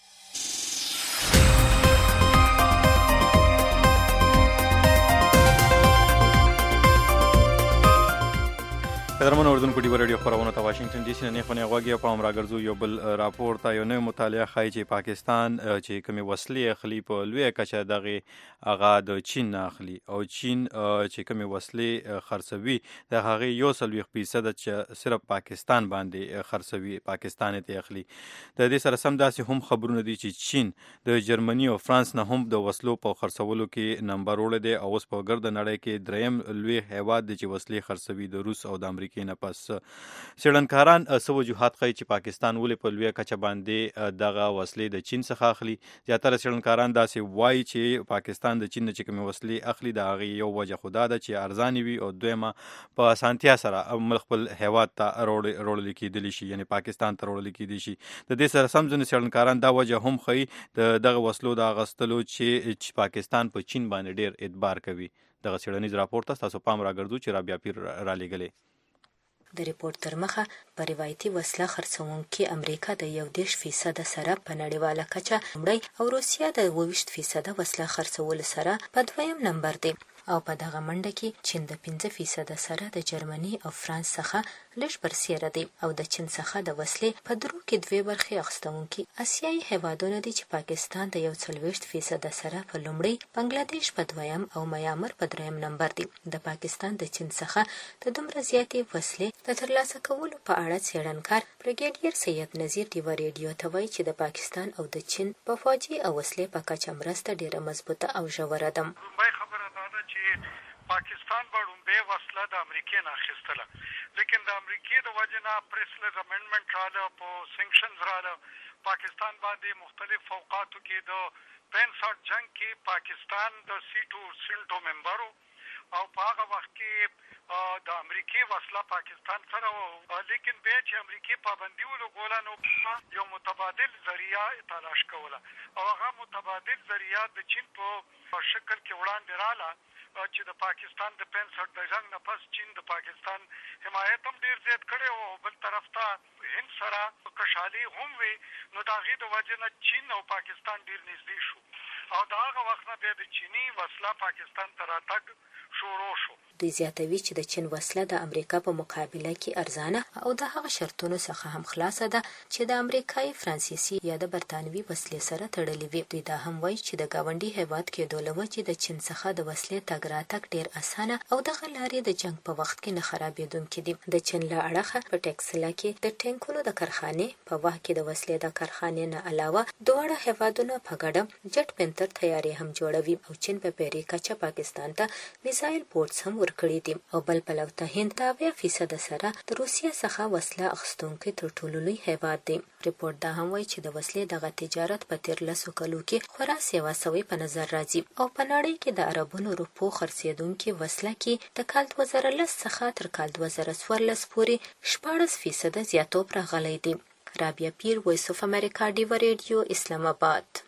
قدرمن اردوونکو ډیوه راډیو خپرونو ته واشنگټن ډي سي نه نیخونه غوږی په هم راګرځو یو بل راپور ته یو نوی مطالعه ښایي چې پاکستان چې کومې وسلې اخلي په لویه کچه دغې هغه د چین نه اخلي او چین چې کومې وسلې خرڅوي د هغې یو څلوېښت فیصده چې صرف پاکستان باندې خرڅوي پاکستان یې ته اخلي د دې سره سم داسې هم خبرونه دي چې چین د جرمني او فرانس نه هم د وسلو په خرڅولو کې نمبر وړی دی او اوس په ګرده نړۍ کې دریم لوی هیواد دی چې وسلې خرڅوي د روس او د امریکا کې نه پس څېړنکاران څه وجوهات ښیي چې پاکستان ولې په لویه کچه باندې دغه وسلې د چین څخه اخلي زیاتره څېړنکاران داسې وایي چې پاکستان د چین نه چې کومې وسلې اخلي د هغې یو وجه خو دا ده چې ارزانې وي او دویمه په اسانتیا سره ملک خپل هیواد ته روړلی کېدلی شي یعنې پاکستان ته روړلی کېدی شي د دې سره سم ځینې څېړنکاران دا وجه هم ښیي د دغه وسلو د اخیستلو چې پاکستان په چین باندې ډېر اعتبار کوي دغه څېړنیز راپور ته ستاسو پام راګرځو چې رابعه پیر رالیږلی د ریپورت تر مخه په روایتي وسله خرڅونکي امریکا د یو دېرش فیصده سره په نړیواله کچه لومړی او روسیه د اوه ویشت فیصده وسله خرڅولو سره په دویم نمبر دی او په دغه منډه کې چین د پنځه فیصده سره د جرمني او فرانس څخه لږ برسیره دی او د چین څخه د وسلې په درو کې دوې برخې اخیستونکي اسیایي هیوادونه دي چې پاکستان د یو څلوېښت فیصده سره په لومړی بنګلادیش په دویم او میامر په دریم نمبر دی د پاکستان د چین څخه د دومره زیاتې وسلې د ترلاسه کولو په اړه څېړنکار بریګیډیر سید نذیر ډیوه ریډیو ته وایي چې د پاکستان او د چین په فوجي او وسلې په کچه مرسته ډېره مضبوطه او ژوره ده پاکستان به لومړی وسله د امریکې نه اخیستله لیکن د امریکې د وجې نه پریسلز امنډمنټ راله په سینکشنز راله پاکستان باندې مختلف فوقاتو کې د پنساټ جنګ کې پاکستان د سیټو سینټو ممبر او په هغه وخت کې د امریکې وسله پاکستان سره و لیکن بیا چې امریکې پابندي ولګوله نو یو متبادل ذریعه تلاش کوله او هغه متبادل ذریعه د چین په شکل کې وړاندې راله چې د پاکستان د پنسټ د جنګ نه پس چین د پاکستان حمایت هم ډېر زیات کړی او بل طرف ته هند سره کشالي هم وي نو د هغې د وجې نه چین او پاکستان ډېر نږدې شو او د هغه وخت نه بیا د چیني وسله پاکستان ته راتګ شروع شو دوی زیاتوي چې د چین وسله د امریکا په مقابله کې ارزانه او د هغه شرطونو څخه هم خلاصه ده چې د امریکایي فرانسیسي یا د برتانوي وسلې سره تړلې وي دوی دا هم وایي چې د ګاونډي هیواد کېدو له وجې د چین څخه د وسلې تګ راتګ ډېر اسانه او دغه لارې د جنګ په وخت کې نه خرابېدونکي دي د چین له اړخه په ټکسلا کې د ټینکونو د کارخانې په وخت کې د وسلې د کارخانې نه علاوه دواړه هیوادونه په ګډه جټ پنتر تیارې هم جوړوي او چین په پیري کچه پاکستان ته میزایل بورډز هم ورکړي دي او بل پلو ته هند ته اویا فیصد سره د روسیا څخه وسله اخیستونکی تر ټولو لوی هیواد دی. ریپورت دا هم وایي چې د وسلې دغه تجارت په تیر لسو کلو کې خورا سیوا سوی په نظر راځي او په نړۍ کې د عربونو روپو خرڅېدونکي وسله کې د کال دوه زره لس څخه تر کال دوه زره څوارلس پورې شپاړس فیصده زیاتوب راغلی دی. رابعه پیر، وایس اف امریکا، ډیوه ریډیو، اسلام آباد.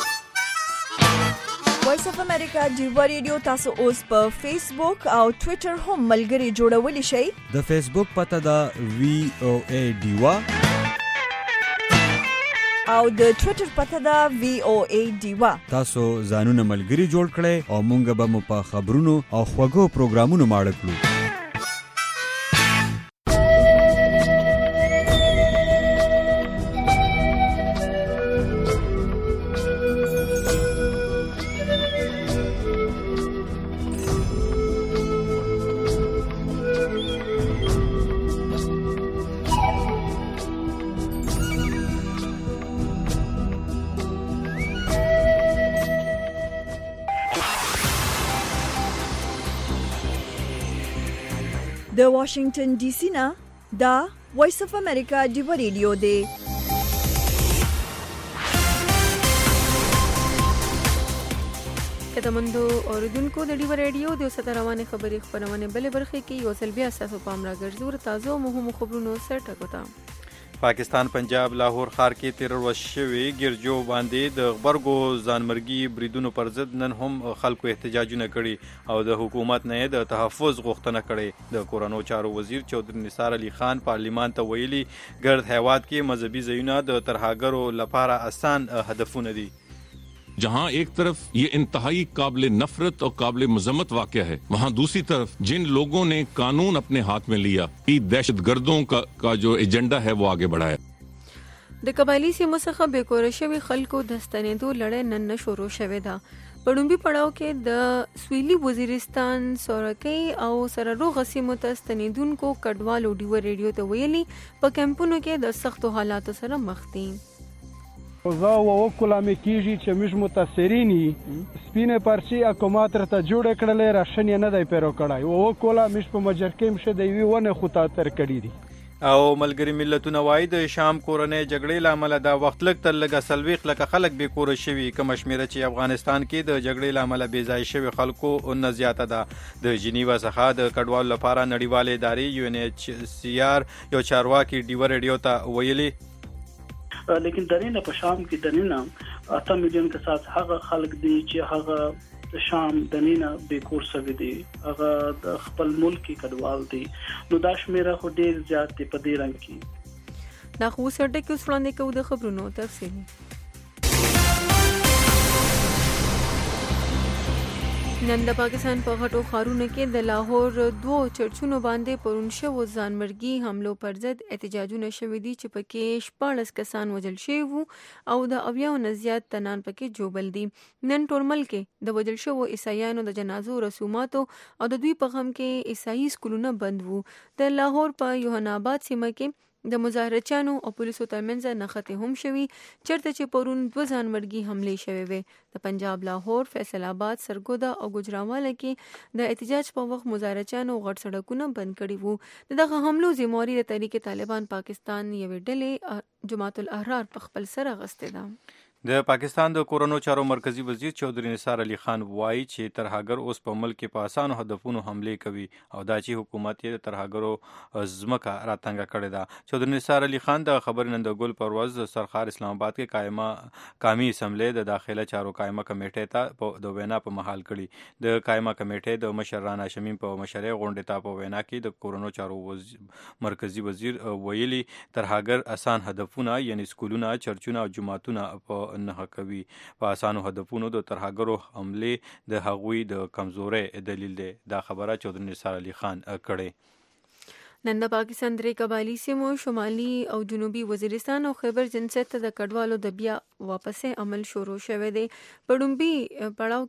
وایس اف امریکا ډیوه ریډیو تاسو اوس په فیسبوک او ټوئیټر هم ملګري جوړولی شئ. د فیسبوک پته ده وی او ای ډیوه او د ټوئیټر پته ده وی او ای ډیوه. تاسو ځانونه ملګري جوړ کړئ او مونږ به مو په خبرونو او خوږو پروګرامونو ماړه کړو. د واشنگټن ډي سي نه دا وایس اف امریکا ډیوه ریډیو دی. کتمندو اوریدونکو د ډیوه ریډیو د اوسه روانې خبري خبرونه بلې برخې کې یو ځل بیا تاسو پام راګرځو تازه مهمو خبرونو سره ټکوتا. پاکستان پنجاب لاهور ښار کې تیر ورځ شوی ګرجو باندې د غبرګو ځانمرګي بریدونو پر ضد نن هم خلکو احتجاجونه کړي او د حکومت نه د تحفظ غوښتنه کړي. د کورونو چارو وزیر چودھری نثار علي خان پارلیمان ته ویلي ګرد هیواد کې مذهبي ځایونه د ترهګرو لپاره آسان هدفونه دي. जहां एक तरफ ये इंतहाई काबिल नफरत और काबिल मजम्मत वाक़या है, वहां दूसरी तरफ जिन लोगों ने कानून अपने हाथ में लिया, दहशतगर्दों का, का जो एजेंडा है वो आगे बढ़ाया. د قبایلی سیمو څخه بیکوره شوي خلکو د ستنېدو لړۍ نن شروع شوې ده. په لومړي پړاو کې د سویلي وزیرستان، سورکۍ او سرحدو سیمو ته ستنېدونکو کډوالو ډیوه ریډیو ته ویلي په کمپونو کې د سختو حالاتو سره مخ دي. اوضاع و وکولا می کیږي چې موږ متاثرین یې سپینه پرچی حکومت ته جوړ کړلې راشنې نه دی پیرو کړای او وکولا موږ په مجرکې مشه دی وی ونه خو تا تر کړی دي. او ملګری ملتونه وایي د شام کورنۍ جګړې لامل دا وخت لږ تر لږه سلويخ لکه خلک به کور شوي کوم شمیره چې افغانستان کې د جګړې لامل بې ځای شوي خلکو نه زیاته ده. د جنیوا څخه د کډوالو لپاره نړیوال ادارې یو ان ایچ سی آر یو چارواکي ډیوه ریډیو ته ویلي لیکن درینه په شام کې دنینه اته میلیون کسات هغه خلک دي چې هغه شام دنینه بیکور سوي دي، هغه د خپل ملک کډوال دي. نو دا شمیره خو ډیر زیات دی په دې رنګ کې. دا خو سره کې اوس وړاندې کوو د خبرونو تفصیل. نن د پاکستان په غټو ښارونو کې د لاهور دوو چرچونو باندې پرون شوو ځانمرګي حملو پر ضد احتجاجونه شوي دي چې پکې شپاړس کسان وژل شوي وو او د اویاو نه زیات تنان پکې جوبل دي. نن ټول ملک د وژل شوو عیسایانو د جنازو رسوماتو او د دوی په غم کې عیسائی سکولونه بند وو. د لاهور په یوحنا آباد سیمه کې د مظاهرچیانو او پولیسو ترمنځ نښتې هم شوي چېرته چې پرون دوه ځانمرګي حملې شوې وې. د پنجاب لاهور، فیصل آباد، سرګودا او ګوجرانواله کې د احتجاج په وخت مظاهرچیانو غټ سړکونه بند کړي وو. دغه حملو ذمہواري د تحریک طالبان پاکستان یوې ډلې جماعت الاحرار په خپل سر اخیستې ده. د پاکستان د کورونو چارو مرکزی وزیر چودھری نثار علي خان وایي چې ترهګر اوس په ملک کې په اسانو هدفونو حملې کوي او دا چې حکومت یې د ترهګرو ځمکه راتنګه کړې ده. چودھری نثار علي خان د خبرې نن د ګل پر ورځ سرخار اسلام آباد کې قائمه قومي اسمبلی د داخله چارو قائمه کمیټې ته د وینا په محل کړي. د قائمه کمیټې د مشر رانا شمیم په مشرۍ غونډې ته په وینا کې د کورونو چارو مرکزی وزیر ویلي ترهګر اسان هدفونه یعنی سکولونه، چرچونه او جماعتونه په نه کوي. په اسانو هدفونو د ترهګرو حملې د هغوی د کمزورۍ دلیل دی. دا خبره چودھری نثار علي خان کړې. نن د پاکستان درې قبایلی سیمو شمالي او جنوبي وزیرستان او خیبر جنسیت ته د کډوالو د بیا واپسې عمل شروع شوی دی. په لومړي پړاو کې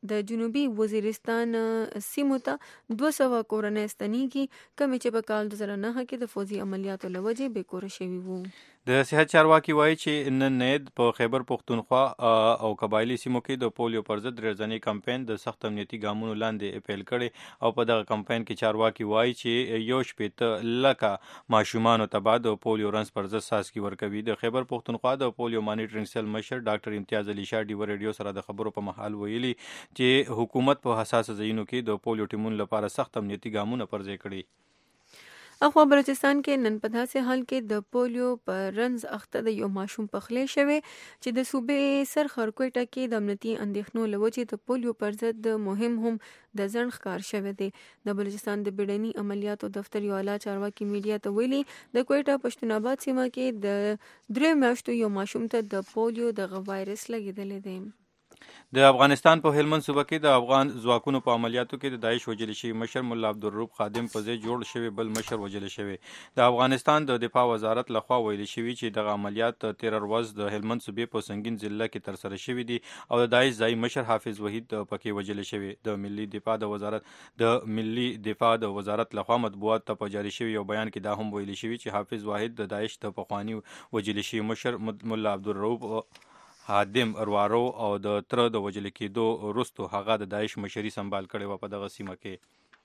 د جنوبي وزیرستان سیمو ته دوه سوه کورنۍ ستنېږي کومې چې په کال دوه زره نهه کې د فوزي عملیاتو له وجې بې کوره شوي وو. د صحت چارواکي وایي چې نن نیت په خیبر پښتونخوا او قبایلي سیمو کې د پولیو پر ضد ډېرځنی کمپاین د سخت امنیتي ګامونو لاندې پیل کړي او په دغه کمپاین کې چارواکي وایي چې یو شپېته لکه ماشومانو ته به د پولیو رنځ پر ضد څاڅکي ورکوي. د خیبر پښتونخوا د پولیو مانیټرینګ سیل مشر ډاکټر امتیاز علي شاه ډیوه ریډیو سره د خبرو په مهال ویلي چې حکومت په حساسه ځایونو کې د پولیو ټیمونو لپاره سخت امنیتي ګامونه پر ځای کړي. اخوا بلوچستان کې نن په داسې حال کې د پولیو په رنځ اخته د یو ماشوم پخلی شوی چې د صوبې سر خرکوټه کې د امنیتي اندېښنو له وجې د پولیو پر ضد مهم هم د ځنډ ښکار شوی دی. د بلوچستان د بیړني عملیاتو دفتر یو اعلی چارواکي میډیا ته ویلي د کوټه پښتون آباد سیمه کې د درې میاشتو یو ماشوم ته د پولیو دغه وایرس لګېدلی دی. د افغانستان په هلمند صوبه کې د افغان ځواکونو په عملیاتو کې د داعش وژل شوي مشر ملا عبدالرؤف خادم په ځای جوړ شوی بل مشر وژل شوی. د افغانستان د دفاع وزارت لخوا ویل شوي چې دغه عملیات تیر ورځ د هلمند صوبې په سنگین ضلع کې ترسره شوي دي او د داعش ځای مشر حافظ وحید پکې وژل شوی. د ملي دفاع د وزارت د ملي دفاع د وزارت لخوا مطبوعات ته په جاری شوی یو بیان کې دا هم ویل شوی چې حافظ وحید د داعش د پخوانی وژل شوي مشر ملا عبدالرؤف خادم اروارو او د تر د وژل کېدو وروسته هغه د داعش مشري سنبال کړې وه په دغه سیمه کې.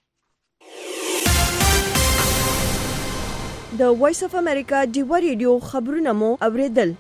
د وایس اف امریکا ډیوه ریډیو خبرونه مو اوریدل.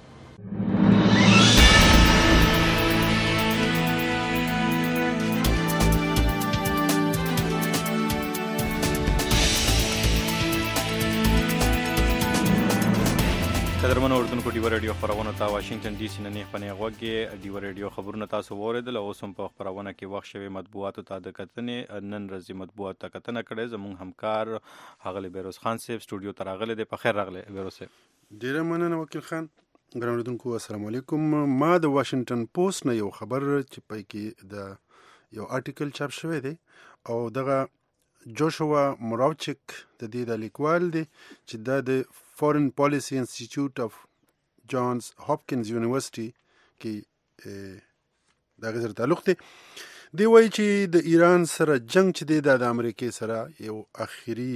قدرمنو اردوونکو ډیوه ریډیو خبرونه ته واشنگټن ډي سي نه نیغ په نیغ غوږ ډیوه ریډیو خبرونه تاسو واورېدل او اوس هم په خبرونه کې وخت شوی مطبوعاتو ته د کتنې نن ورځې مطبوعاتو ته کتنه کړې. زموږ همکار ښاغلی بیروز خان صاحب سټوډیو ته راغلی دی. په خیر راغلی بیروز صاحب. ډېره مننه وکیل خان. ګران اردوونکو السلام علیکم. ما د واشنگټن پوسټ نه یو خبر چې پای کې د یو آرټیکل چاپ شوی دی او دغه جوشوا موراوچک د دې د لیکوال دی چې دا د فورن پالیسی انسټیټیوټ اف جانز هاپکینز یونیورسيټي کې دا غیر تعلق دی. دی وایي چې د ایران سره جنگ چې دی د امریکای سره یو اخیری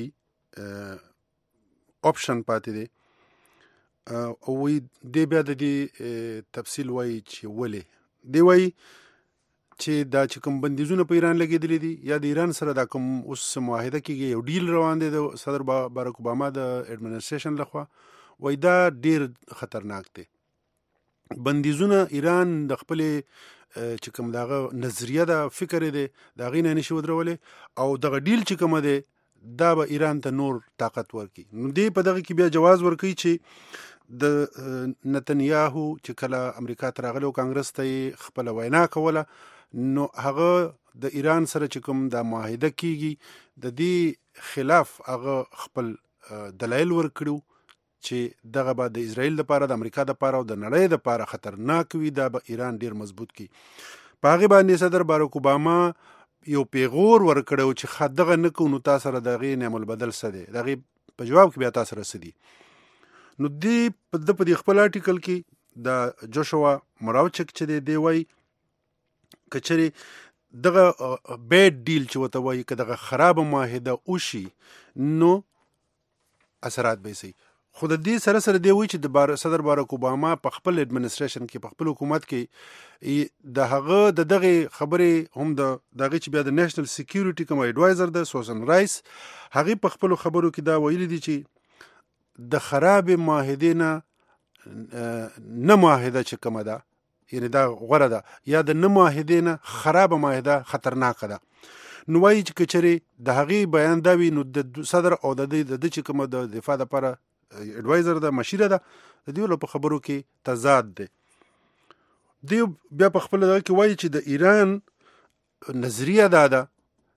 اپشن پاتې دی او وی دی بیا د دې تفصیل وایي چې ولې. دی وایي چې دا چې کوم بندیزونه په ایران لګېدلي دي یا د ایران سره دا کوم اوس معاهده کېږي یو ډیل روان دی د صدر باراک اوباما د اډمنسټریشن لخوا وایي دا ډیر خطرناک دی. بندیزونه ایران د خپلې چې کوم دغه نظریه د فکر دی د هغې نه نشي ودرولی او دغه ډیل چې کومه دی دا به ایران ته نور طاقت ورکړي. نو دی په دغه کې بیا جواز ورکوي چې د نتنیاهو چې کله امریکا ته راغلی او کانګرس ته یې خپله وینا کوله نو هغه د ایران سره چې کوم دا معاهده کیږي د دې خلاف هغه خپل دلایل ورکړو چې دغه به د اسرائیل لپاره د امریکا لپاره او د نړۍ لپاره خطرناک وي. دا به ایران ډیر مضبوط کی. په هغې باندې صدر باراک اوباما یو پیغور ورکړو چې خا دغه نه کوو نو تاسو سره دغې نعم البدل څه دی. دغې په جواب کې بیا تاسو سره څه دي. نو دې په د په دې خپل آرټیکل کې د جوشوا موراوچک چې دی دی وایي کچري دغه بیډ ډیل چې وته وایي که دغه خراب معاهده وشي نو اثرات به سي. خو د دې سره سره دی وایي چې د صدر باراک اوباما په خپل اډمنسټریشن کې په خپل حکومت کې د هغه د دغه خبرې هم د دغه چې بیا د نېشنل سکیورټي کوم اډوایزر د سوسن رایس هغه په خپل خبرو کې دا ویلي دي چې د خراب معاهده نه نه معاهده چې کومه ده یعنی دا غوره ده یا د نه معاهدې نه خرابه معاهده خطرناکه ده. نو وایي چې کچرې د هغې بیان دا وي نو د صدر او د د چې کومه د دفاع لپاره اډوایزر ده مشیره ده د دې په خبرو کې تضاد دی. دی بیا په خپل دغه کې وایي چې د ایران نظریه دا ده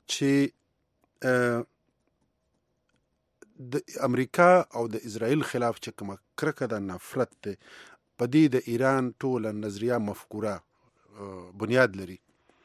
چې د امریکا او د اسرائیل خلاف چې کومه کرکه ده نفرت دی په دې د ایران ټوله نظریه مفکوره بنیاد لري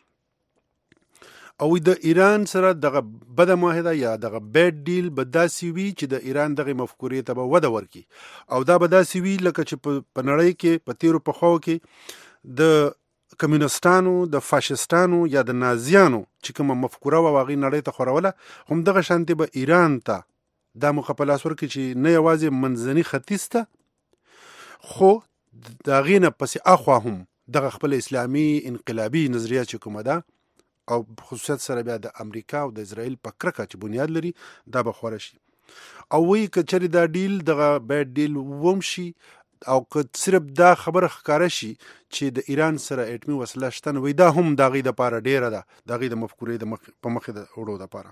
او د ایران سره دغه بده معاهده یا دغه بیډ ډیل به داسې وي چې د ایران دغه مفکورې ته به وده ورکړي او دا به داسې وي لکه چې په نړۍ کې په تیرو پخواو کې د کمیونستانو د فاشستانو یا د نازیانو چې کومه مفکوره و هغې نړۍ ته خوروله، هم دغه شانتې به ایران ته دا موقع په لاس ورکړي چې نه یوازې منځني ختیځ ته، خو د هغې نه پسې اخوا هم دغه خپل اسلامي انقلابي نظریه چې کومه ده او خصوصیت سره بیا د امریکا او د اسرائیل په کرکه چې بنیاد لري، دا به خوره شي. او وی که چېرې دا ډیل دغه بیډ ډیل وم شي او که صرف دا خبره ښکاره شي چې د ایران سره اټمي وسله شته، نو وی دا هم د هغې دپاره ډیره ده، د هغې د مفکورې د مخ په مخې د وړو دپاره.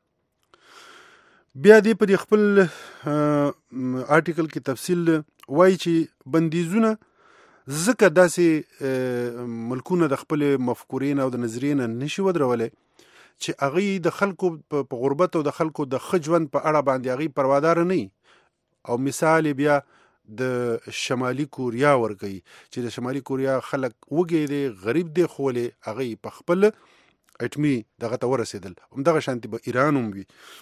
بیا دې په دې خپل آرټیکل کې تفصیل وایي چې بندیزونه ځکه داسې ملکونه د خپلې مفکورې نه او د نظریې نه نشي ودرولی چې هغې د خلکو په غربت او د خلکو د ښه ژوند په اړه باندې هغې پرواداره نه وي. او مثال بیا د شمالي کوریا ورکوي چې د شمالي کوریا خلک وږی دی، غریب دی، خو ولې هغې په خپل اټمي دغه ته ورسېدل. همدغه شانتې به ایران هم وي.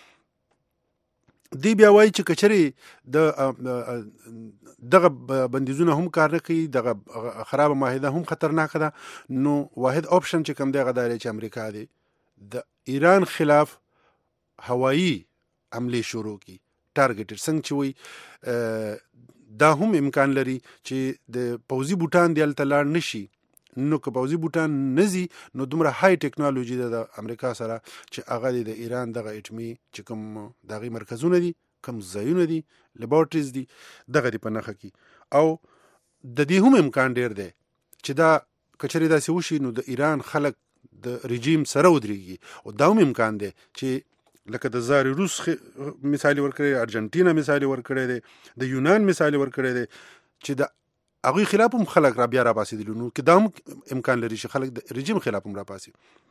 دی بیا وایي چې که چېرې د دغه بندیزونه هم کار نه کوي، دغه خرابه معاهده هم خطرناکه ده، نو واحد آپشن چې کوم دی هغه دا دی چې امریکا دی د ایران خلاف هوایی حملې شروع کی ټارګټډ. څنګه چې وایي دا هم امکان لري چې د پوځي بوټان دی هلته لاړ نشي، نو که پوځي بوټان نزي نو دومره های ټیکنالوژي ده د امریکا سره چې هغه د ایران دغه اټمي چې کوم د هغې مرکزونه دي، کوم ځایونه دي، لیبارټریز دي، دغه دي په نښه کي. او د دې هم امکان ډیر دی چې دا که چېرې داسې وشي نو د ایران خلک د رژیم سره ودرېږي. او دا هم امکان دی چې لکه د زار روس مثال ورکړی، ارجنټینا مثال ورکړی دی، د یونان مثال ورکړی دی چې د هغوی خلاف هم خلک را بیا را پاسېدلي، نو که دا هم امکان لري چې خلک د رژیم خلاف هم را پاسي.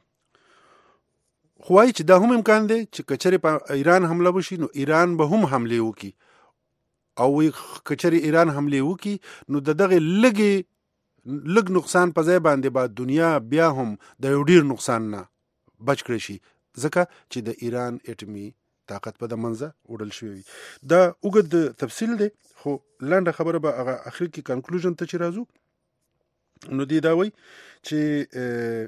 خو وایي چې دا هم امکان دی چې که چېرې په ایران حمله وشي نو ایران به هم حملې وکړي. او وایي که چېرې ایران حملې وکړي نو د دغې لږې لږ نقصان په ځای باندې با دنیا بیا هم د یو ډیر نقصان نه بچ کړی شي، ځکه چې د ایران اټمي طاقت په د منځه وړل شوی وي. دا اوږد تفصیل دی، خو لنډه خبره به هغه اخر کې کنکلوژن ته چې راځو نو دی دا وایي چې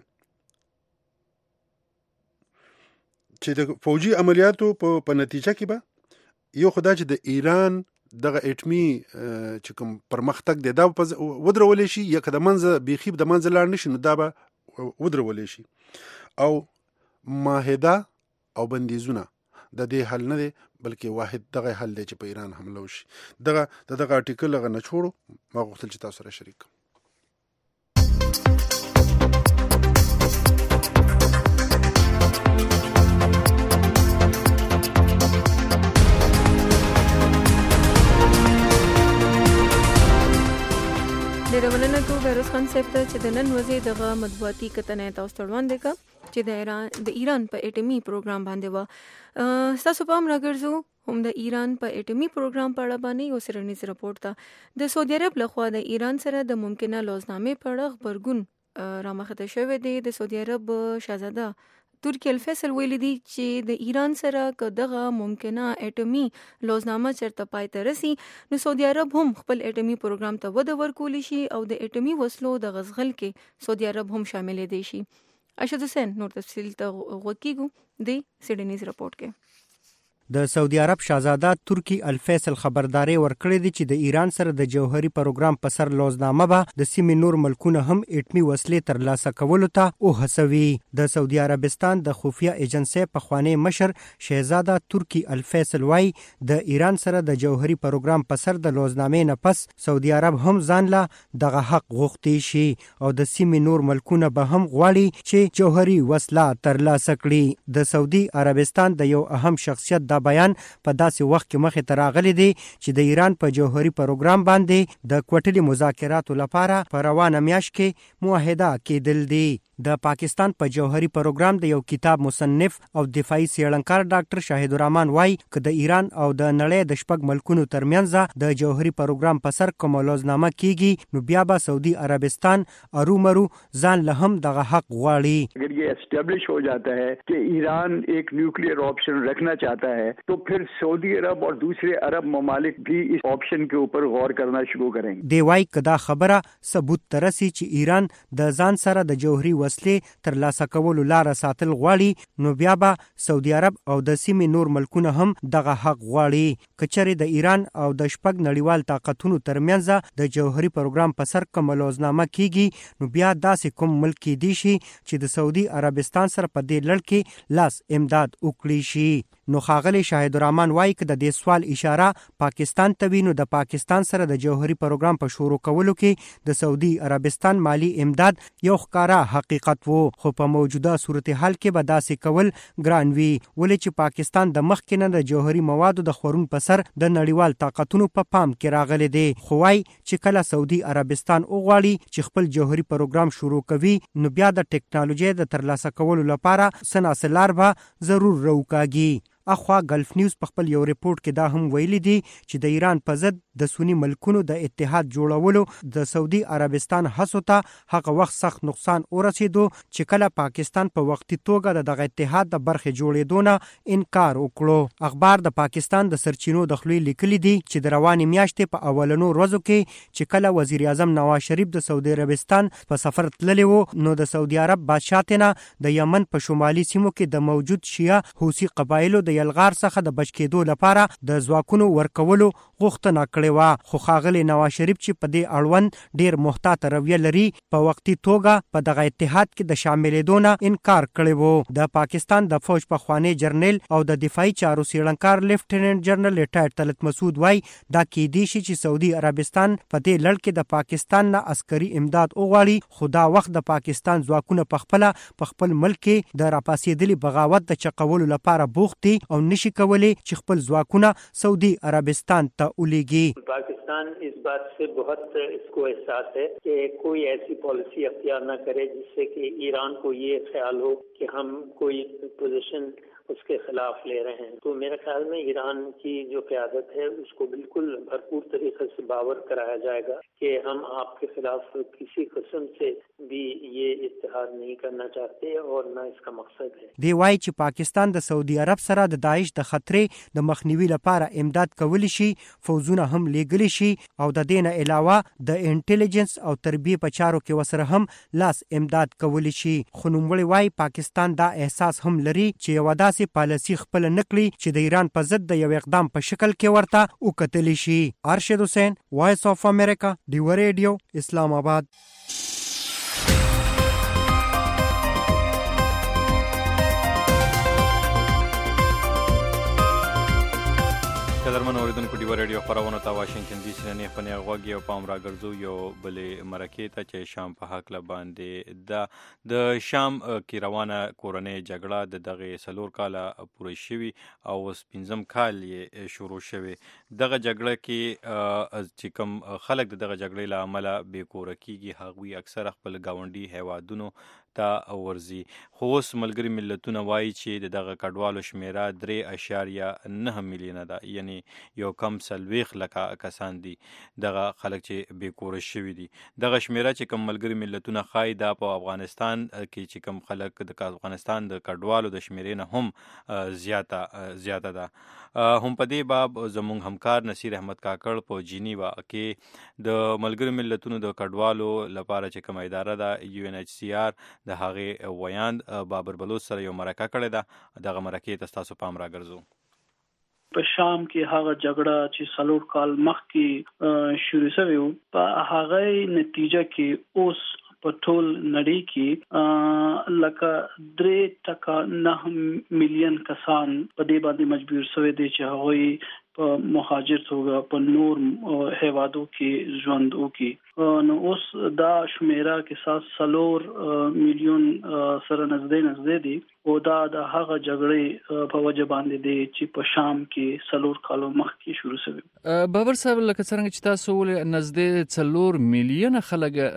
چې د فوجي عملیاتو په نتیجه کې به یو خو دا چې د ایران دغه اټمي چې کوم پرمختګ دی دا ودرولی شي، یا که د منځه بیخي د منځه لاړ نشي نو دا به ودرولی شي. او معاهده او بندیزونه د دې حل نه دی، بلکې واحد دغه حل دی چې په ایران حمله وشي. دغه د دغه آرټیکل هغه نچوړو ما غوښتل چې تاسو سره شریک کړم. ډېره مننه کوو فیروز خان صاحب ته چې د نن ورځې دغه مطبوعاتي کتنې تاسو ته وړاندې کړه چې د ایران د ایران په اټمي پروګرام باندې وه. ستاسو پام راګرځو هم د ایران په اټمي پروګرام په اړه باندې یو څېړنیز رپورټ ته د سعودي عرب لخوا د ایران سره د ممکنه لوزنامې په اړه غبرګون رامخته شوی دی. د سعودي عرب شاهزاده ترکی الفیصل ویلي دي چې د ایران سره که دغه ممکنه اټمي لوزنامه چېرته پای ته رسي نو سعودي عرب هم خپل اټمي پروګرام ته وده ورکولی شي او د اټمي وسلو د غزغل کې سعودي عرب هم شاملېدی شي. ارشد حسین نور تفصیل ته غوږ کیږو د څېړنیز رپورټ کې. د سعودي عرب شاهزاده ترکی الفیصل خبرداري ورکړې دي چې د ایران سره د جوهري پروګرام په سر لوزنامه به د سیمې نور ملکونه هم اټمي وسلې ترلاسه کولو ته وهڅوي. د سعودي عربستان د خفیه ایجنسۍ پخوانی مشر شهزاده ترکی الفیصل وایي د ایران سره د جوهري پروګرام په سر د لوزنامې نه پس سعودي عرب هم ځان له دغه حق غوښتی شي او د سیمې نور ملکونه به هم غواړي چې جوهري وسله ترلاسه کړي. د سعودي عربستان د یو اهم شخصیت دا بیان په داسې وخت کې مخې ته راغلی دی چې د ایران په جوهري پروګرام باندې د کوټلي مذاکراتو لپاره په روانه میاشت کې معاهده کېدل دي. د پاکستان په جوهري پروګرام د یو کتاب مصنف او دفاعي څېړنکار ډاکټر شاهد الرحمن وایي چې د ایران او د نړۍ د شپږ ملکونو ترمنځ د جوهري پروګرام په سر کوم لوزنامه کیږي نو بیا به سعودي عربستان ارومرو ځان له هم دغه حق غواړي. اگر یہ اسٹیبلش ہو جاتا ہے کہ ایران ایک نیوکلیئر آپشن رکھنا چاہتا ہے تو پھر سعودی عرب اور دوسرے عرب ممالک بھی اس آپشن کے اوپر غور کرنا شروع کریں گے. دی وایي کدا خبره ثبوت ترسي چې ایران د ځان سره د جوهري وسلې ترلاسه کولو لاره ساتل غواړي نو بیا به سعودي عرب او د سیمې نور ملکونه هم دغه حق غواړي. کچره د ایران او د شپږ نړیوال طاقتونو ترمنځ د جوهري پروګرام په سر کوم لوزنامه کیږي نو بیا داسې کوم ملک دی شي چې د سعودي عربستان سره په دې لړ کې لاس امداد وکړي شي. نو ښاغلی شاهد الرحمن وایي چې د دې سوال اشاره پاکستان ته وي نو د پاکستان سره د جوهري پروګرام په شروع کولو کې د سعودي عربستان مالی امداد یو ښکارا حقیقت وو خو په موجوده صورتحال کې به داسې کول ګران وي ولې چې پاکستان د مخکې نه د جوهري موادو د خورون په سر د نړیوال طاقتونو په پام کې راغلی دی. خو وایي چې کله سعودي عربستان وغواړي چې خپل جوهري پروګرام شروع کوي نو بیا د ټکنالوژي د ترلاسه کولو لپاره سناسلار به ضرور روکاږي. اخوا گلف نیوز په خپل یو ریپورت کې دا هم ویلي دي چې د ایران په ضد د سنی ملکونو د اتحاد جوړولو د سعودي عربستان هڅو ته هغه وخت سخت نقصان ورسېدو چې کله پاکستان په وختي توګه د دغه اتحاد د برخې جوړېدو نه انکار وکړو. اخبار د پاکستان د سرچینو د خلوی لیکلي دي چې د روانې میاشتې په اولنو ورځو کې چې کله وزیر اعظم نواز شریف د سعودي عربستان په سفر تللی وو نو د سعودي عرب بادشاه ته د یمن په شمالي سیمو کې د موجود شیعه حوثي قبایلو د یلغار څخه د بچ کېدو لپاره د ځواکونو ورکولو غوښتنه کړې وه خو ښاغلی نواز شریف چې په دې اړوند ډېر محتاط رویه لري په وختي توګه په دغه اتحاد کې د شاملېدو نه انکار کړی و. د پاکستان د فوج پخوانی جرنیل او د دفاعي چارو څېړنکار لیفټیننټ جنرال ریټایرډ طلعت مسعود وایي دا کیدای شي چې سعودي عربستان په دې لړ کې د پاکستان نه عسکري امداد وغواړي خو دا وخت د پاکستان ځواکونه پخپله په خپل ملک کې د راپاسېدلي بغاوت د چقولو لپاره بوخت دي او نشي کولی چې خپل ځواکونه سعودي عربستان ته ولیږي. पाकिस्तान इस बात से बहुत इसको एहसास है कि कोई ऐसी पॉलिसी अख्तियार न करे जिससे कि ईरान को ये ख्याल हो कि हम कोई पोजीशन उसके खिलाफ ले रहे हैं. तो मेरे ख्याल में ईरान की जो क़यादत है उसको बिल्कुल भरपूर तरीके से बावर कराया जाएगा कि हम आपके खिलाफ किसी किस्म से भी ये इत्तेहाद नहीं करना चाहते और न इसका मकसद है. دی وایي چې پاکستان د سعودي عرب سره د داعش د خطرې د مخنیوي لپاره امداد کولی شي فوزونه هم لیږلی شي او د دې نه علاوه د انټیلیجنس او تربیې په چارو کې وسره هم لاس امداد کولی شي. خو نوموړی وایي پاکستان دا احساس هم لري چې یوه داسې پالیسي خپل نکړي چې د ایران په ضد د یو اقدام په شکل کې ورته وکتلی شي. ارشد حسین وایس اف امریکا ډیو ریډیو اسلام آباد. قدرمن اوریدونکو ډیو ریډیو خپرونه ته واشنگټن ډي سي نه پنه غوږی او پام راګرځو یو بلې مرکې ته چې شام په حق باندې د د شام کې روانه کورنۍ جګړه د دغه سلور کاله پوره شوی او اوس پنځم کال یې شروع شوی. دغه جګړه کې چې کوم خلک دغه جګړې له امله بې کوره کیږي هغوی اکثر خپل ګاونډي هیوادونو ته ورځي. خو اوس ملګري ملتونه وایي چې دغه کډوالو شمیره درې اشاریه نه میلیونه ده یعنی یو کم څلوېښت لکه کسان دي دغه خلک چې بې کوره شوي دي. دغه شمیره چې کوم ملګري ملتونه ښایي دا په افغانستان کې چې کوم خلک د افغانستان د کډوالو د شمیرې نه هم زیاته زیاته ده. هم په دې باب زموږ همکار نصیر احمد کاکړ په جنیوا کې د ملګري ملتونو د کډوالو لپاره چې کومه اداره ده یو ان ایچ سی آر د هغې ویاند بابر بلوچ سره یو مرکه کړې ده. دغه مرکې ته ستاسو پام راګرځو. په شام کې هغه جګړه چې څلور کال مخکې شروع شوې وه په هغه نتیجه کې اوس په ټول نړۍ کې لکه درې ټکه نه میلیون کسان په دې باندې مجبور شوي دي چې هغوی په مهاجر توګه په نور هیوادو کې ژوند وکړي. نو اوس دا شمیره کې ساس څلور میلیون سره نږدې نږدې دي او دا د هغه جګړې په وجه باندې دی چې په شام کې څلور کالو مخکې شروع شوی. بابر صاحب لکه څنګه چې تاسو ول نږدې څلور میلیون خلک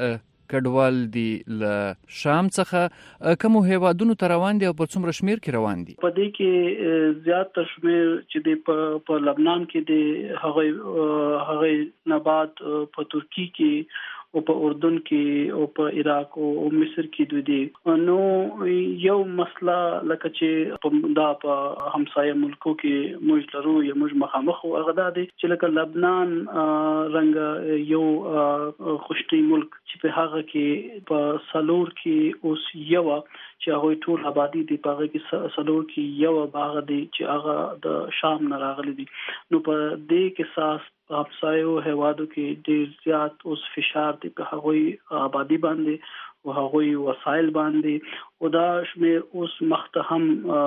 کډوال دي له شام څخه کومو هیوادونو ته روان دي او په څومره شمیر کې روان دي؟ په دې کې زیات شمیر چې د په لبنان کې د هغه هغه نبات په ترکی کې او په اردن کې او په عراق او مصر کې دوی دي. نو یو مسله لکه چې دا په همسایه ملکو کې موږ لرو یا موږ مخامخ او هغه د چې لکه لبنان رنګ یو خوشتي ملک چې په هغه کې په سالور کې اوس یو چې هغه ټول آبادی دی په هغه کې سالور کې یو باغ دی چې هغه د شام نه راغلي دي. نو په دې کې ساس همسایو هیوادو کې ډیر زیات اوس فشار دی په هغه آبادی باندې او هغه وسایل باندې او دا شمیر اوس مخته هم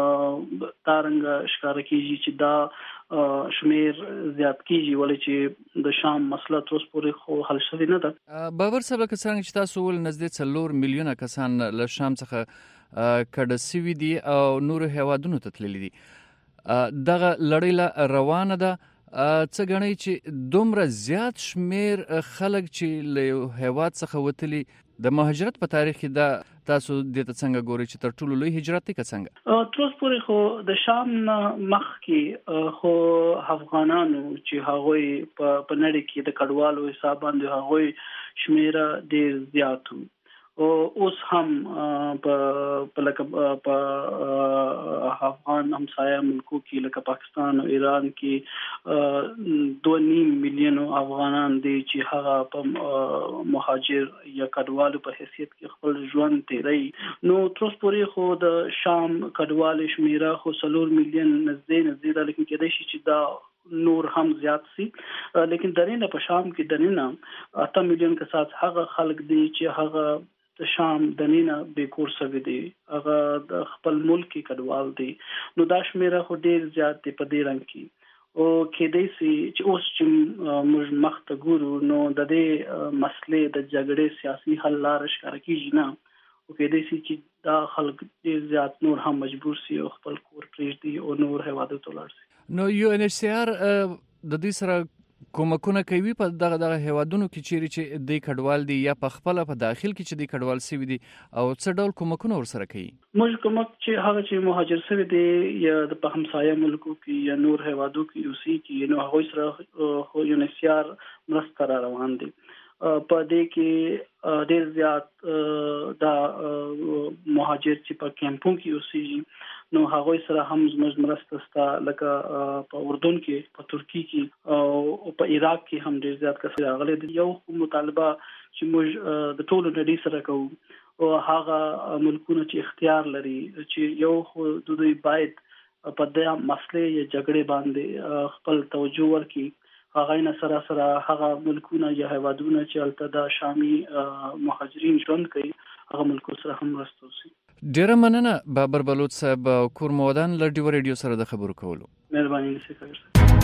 تارنګ ښکار کیږي چې دا شمیر زیات کیږي ولې چې د شام مسله تر اوسه پورې خو حل شوی نه ده. باور صاحب که څنګه چې تاسو ول نږدې څلور میلیونه کسان له شام څخه کډه سوي دي او نور هیوادونو ته تللي دي. دغه لړۍ لا روانه ده. څه ګڼئ چې دومره زیات شمیر خلک چې له هیواد څخه وتلي د مهاجرت په تاریخ کې دا تاسو دې ته څنګه ګورئ چې تر ټولو لوی هجرت دی که څنګه؟ تر اوسه پورې خو د شام نه مخکې خو افغانانو چې هغوی په نړۍ کې د کډوالو حساب باندې هغوی شمیره ډېر زیات وو او اوس هم په لکه په افغان همسایه ملکو کې لکه پاکستان او ایران کې دوه نیم میلیون افغانان دي چې هغه په مهاجر یا کډوالو په حیثیت کې خپل ژوند تیروي. نو تر اوسه پورې خو د شام کډوالو شمیره خو څلور میلیون نږدې نږدې ده، لیکن کېدای شي چې دا نور هم زیات سي. لیکن درینه په شام کې درینه اته میلیون کسات هغه خلک دي چې هغه د شام دنینه به کور سوي دي، هغه د خپل ملک کډوال دي. نو دا شمیره خو ډیر زیات دی په دې رنګ کې او کېدای شي چې اوس چې موږ مخته ګورو نو د دې مسلې د جګړې سیاسي حل لار ښکاره کیږي نه او کېدای شي چې دا خلک ډیر زیات نور هم مجبور سي او خپل کور پرېږدي او نور هیوادو ته لاړ سي. نو یو ان ایچ سی آر د دې سره کومکونه کوي په دغه دغه هیوادونو کې چیرې چې د کډوال دي یا په خپل په داخل کې چې د کډوال سوي دي او څه ډول کومکونه ورسره کوي؟ موږ کومک چې هغه چې مهاجر سوي دي یا د په همسایه ملکو کې یا نور هیوادو کې اوسي کې نو هغه سره خو یو ان ایچ سی آر مرسته را روان دي. په دې کې ډېر زیات دا مهاجر چې په کیمپونو کې اوسېږي نو هغه سره هم زموږ مرسته ستا لکه په اردن کې په ترکی کې او په عراق کې هم ډېر زیات کسان راغلي دي. یو مطالبه چې موږ د ټولو نړۍ سره کوو او هغه ملکونه چې اختیار لري چې یو خو د دوی باید په دې مسلې یا جګړې باندې خپل توجه ورکړي، هغه نه سره سره هغه ملکونه یا هیوادونه چې البته د شامي مهاجرین ژوند کوي هغه ملکو سره هم مرسته وشي. ډیره مننه بابر بلوچ صاحب کور مودان له ډیو ریډیو سره د خبرو کولو. مهرباني وکړئ.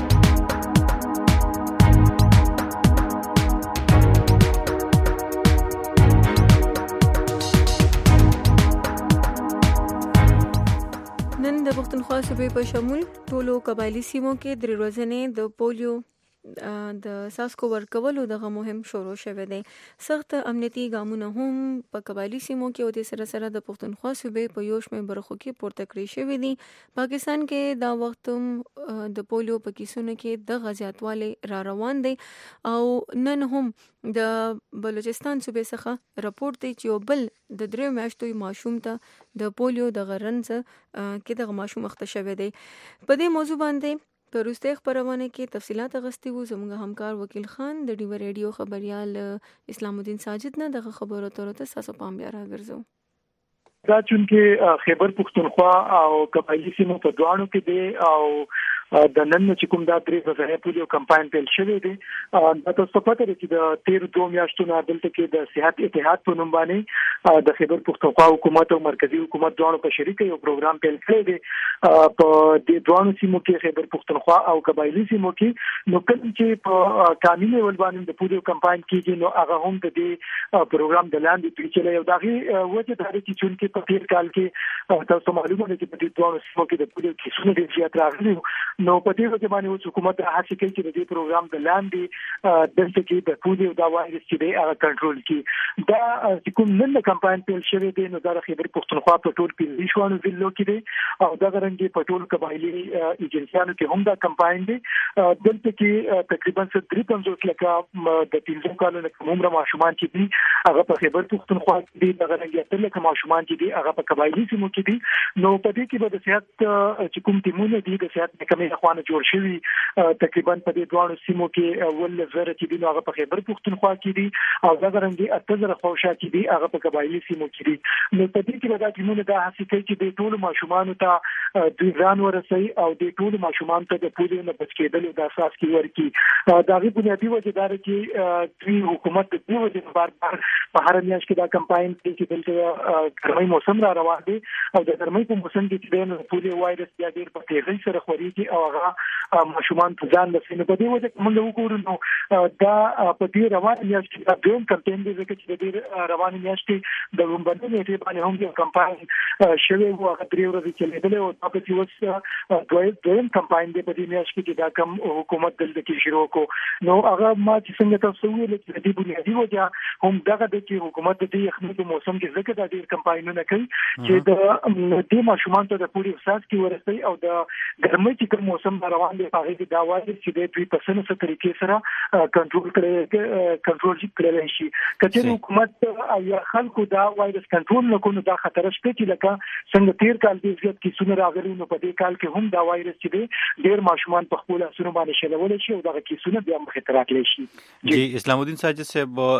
نن د پښتونخوا صوبې په شمول ټولو قبایلی سیمو کې درې ورځې د پولیو د ساسکو ورکولو دغه مهم شروع شوه دی. سخت امنیتي ګامونه هم په قبایلی سیمو کې او د سره سره د پښتونخوا صوبې په یو شمېر برخو کې پورته کړی شوی دي. پاکستان کې دا وخت هم د پولیو په کیسونو کې د غزیاتواله را روان دی او نن هم د بلوچستان صوبې څخه راپور دی چې بل د درې میاشتو ماشوم ته د پولیو د غرنځ کې د ماشوم مخته شوی دی. په دې موضوع باندې په وروستۍ خپرونه کې تفصیلات اغوستي وو زموږ همکار وکیل خان د ډیو ریډیو خبريال اسلام الدین ساجد نه دغه خبرو ته تاسو پام بیا راګرځو. دا چې خیبر پښتونخوا او قبایلی سیمو په دوانو کې دی او د نن چې کوم دا درې ورځې پولیو کمپاین پیل شوی دی دا تاسو په پته چې د تیر دوه میاشتو نه دلته کې د صحت اتحاد په نوم باندې د خیبر پښتونخوا حکومت او مرکزی حکومت دوانو په شریک یو پروګرام پیل کړی دی په دې دوانو سیمو کې خیبر پښتونخوا او قبایلی سیمو کې نو کله چې په قانوني ول باندې د پولیو کمپاین کیږي نو هغه هم د دې پروګرام د لاندې پیچلې یو دغه وجه د دې چې چې په تیر کال کې تاسو معلومه ده چې په دې دوانو سیمو کې د پولیو کیسونه ډېر زیات راغلي نو په دې وجه باندې اوس حکومت هڅه کوي چې د دې پروګرام د لاندې دلته کې د پولیو دا وایرس چې دی هغه کنټرول کړي. دا چې کوم نن کمپاین پیل شوی دی نو دا د خیبر پښتونخوا په ټول پنځه شوانو ضلعو کې دی او دا غرنګي په ټول قبایلی ایجنسیانو کې هم دا کمپاین دی. دلته کې تقریبا درې پنځوس لکه د پنځه کالو نه عمر ماشومان چې دي هغه په خیبر پښتونخوا کې دي، دا غرنګي اتل لکه ماشومان چې دي هغه په قبایلی سیمو کې دي. نو په دې کې به د صحت چې کوم ټیمونه دي د صحت محکمې خوانه جوړ شوي تقریبا په دې دوه سیمو کې ول زره چې دي هغه په خیبر پښتونخوا کې دي او دا غرنګي اتل زره خوشا کې دي هغه په قبایلی سیمو کې دي. نو په دې کې به دا ټیمونه دا هڅه کوي چې د ټول ماشومان ته د ځان ورسي او د ټول ماشومان ته د پولیو نه بچ کېدل د اساس کې ورکی. دا غي بنیادی وجه دا چې دوی حکومت د دې وجه بار بار په هر میاشت کې دا کمپاین کوي چې دلته ګرمۍ موسم را روان دی او د ګرمۍ په موسم کې چې د پولیو وایرس بیا ډېر په تیزۍ سره خوريږي او هغه ماشومان ته ځان رسوي. په دې وجه موږ وګورو نو دا په دې روان میاشت کې دا دویم کمپاین دی چې د روان میاشت د رومبندې نیټه باندې هم یو کمپاین شوی وو هغه درې ورځې چلیدل او په دې وجه دوی دویم کمپاین دی په دې میاشت کې دا کوم حکومت دلته کې شروع کو. نو هغه ما چې څنګه تاسو ویل چې د بنیادی وجه هم دغه د چې حکومت د یخنۍ په موسم کې ځکه د ډیر کمپاینونه کوي چې د دې ماشومان ته د پوری احساس کې ورسي او د ګرمۍ چې کوم موسم روان دی هغه د داوای چې د دوی په سنه څه طریقې سره کنټرول کړي کنټرول کړي شي. کله حکومت او یا خلکو دا وایرس کنټرول نکونه دا خطر شته چې لکه څنګه تیر کال د زیات کیسونه راغلي نو په دې کال کې هم دا وایرس چې دی ډیر ماشومان په خپل اسونو باندې شلول شي او دا کیسونه بیا مخ ته راتلی شي. جی اسلام الدین ساجد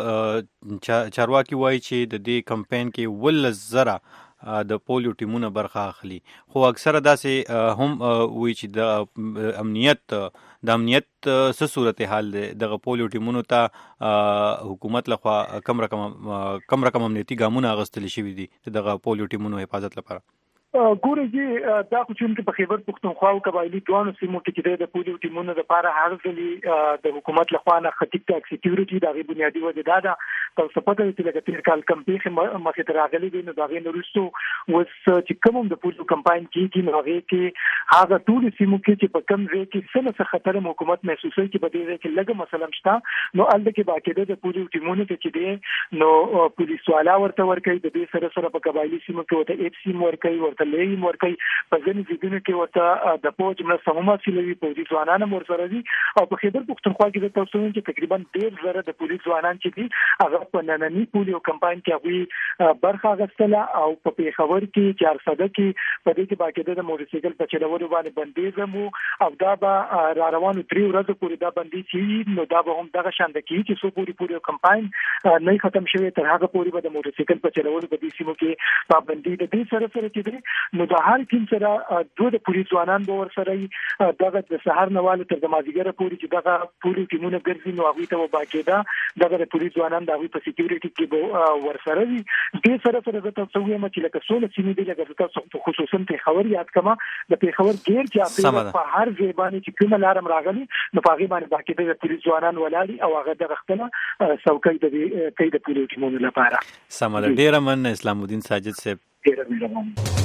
صاحب چارواکي وایي چې د دې کمپاین کې ول زره د پولیو ټیمونه برخه اخلي، خو اکثره داسې هم وایي چې د امنیت د امنیت څه صورتحال دی دغه پولیو ټیمونو ته حکومت لخوا کم رقم کم رقم امنیتي ګامونه اخیستل شوي دي دغه پولیو ټیمونو حفاظت لپاره؟ ګورې چې دا خو چې په خیبر پښتونخوا او قبایلی دوه سیمو کې د پولیو ټیمونو لپاره هر ځلې د حکومت لخوا نه خطیک ټاک سکیورټي د غي بنیادی وجه دا ده تاسو پته لرئ چې لکه تیر کال کم پیښه مخې ته راغلي دي نو دا غي نورستو وس چې کوم د پولیو کمپاین کیږي نو هغه کې هغه ټول سیمو کې چې په کم ځای کې څه څه خطر حکومت محسوسوي چې په دې کې لږه مثلا شته نو الته کې باقاعده د پولیو ټیمونو ته چې دي نو پولیس والا ورته ورکوي د دې سره سره په قبایلی سیمو کې ورته اف سي ورکوي ته مورکي په ځینې ځایونو کې ورته د پوج مرسته هم حاصلوي پولیس ځوانان هم ورسره دي او په خیبر پښتونخوا کې د تاسو چې تقریبا ډېر زره د پولیس ځوانان چې دي هغه په نننی پولیو کمپاین کې هغوی برخه اخیستله او په پیښور کې چارسده کې په دې کې باقاعده د موټرسایکل په چلولو باندې بندیز هم او دا به را روانو درې ورځې پورې دا بندي چې نو دا به هم دغه شان د کې چې څو پورې پولیو کمپاین نه ختم شوی تر هغه پورې به د موټرسایکل په چلولو په دې سیمو کې پابندي د دې سره سره چې دي نو د هر ټیم سره دوه د پولیس ځوانان به ورسره دغه د سهار نواله تر د مازیګر پورې چې دغه پولیس ټیمونه ګرځي نو هغوی ته باقاعده دغه د پولیس ځوانان د هغوی په سکیورټي کې به ورسره وي. دې سره سره د تاسو وایم چې لکه څونه سیمې دي لکه تاسو خصوصا پیښور یاد کما د پیښور ډېر چې په هر ځای باندې چې کومه لارم راغلي نو په هغې باندې باقاعده د پولیس ځوانان ولاړي او هغه دغه خپله څوکۍ د کوي د پولیس ټیمونو لپاره. سمه ده، ډېره مننه اسلام الدین ساجد صاحب. ډېره مننه.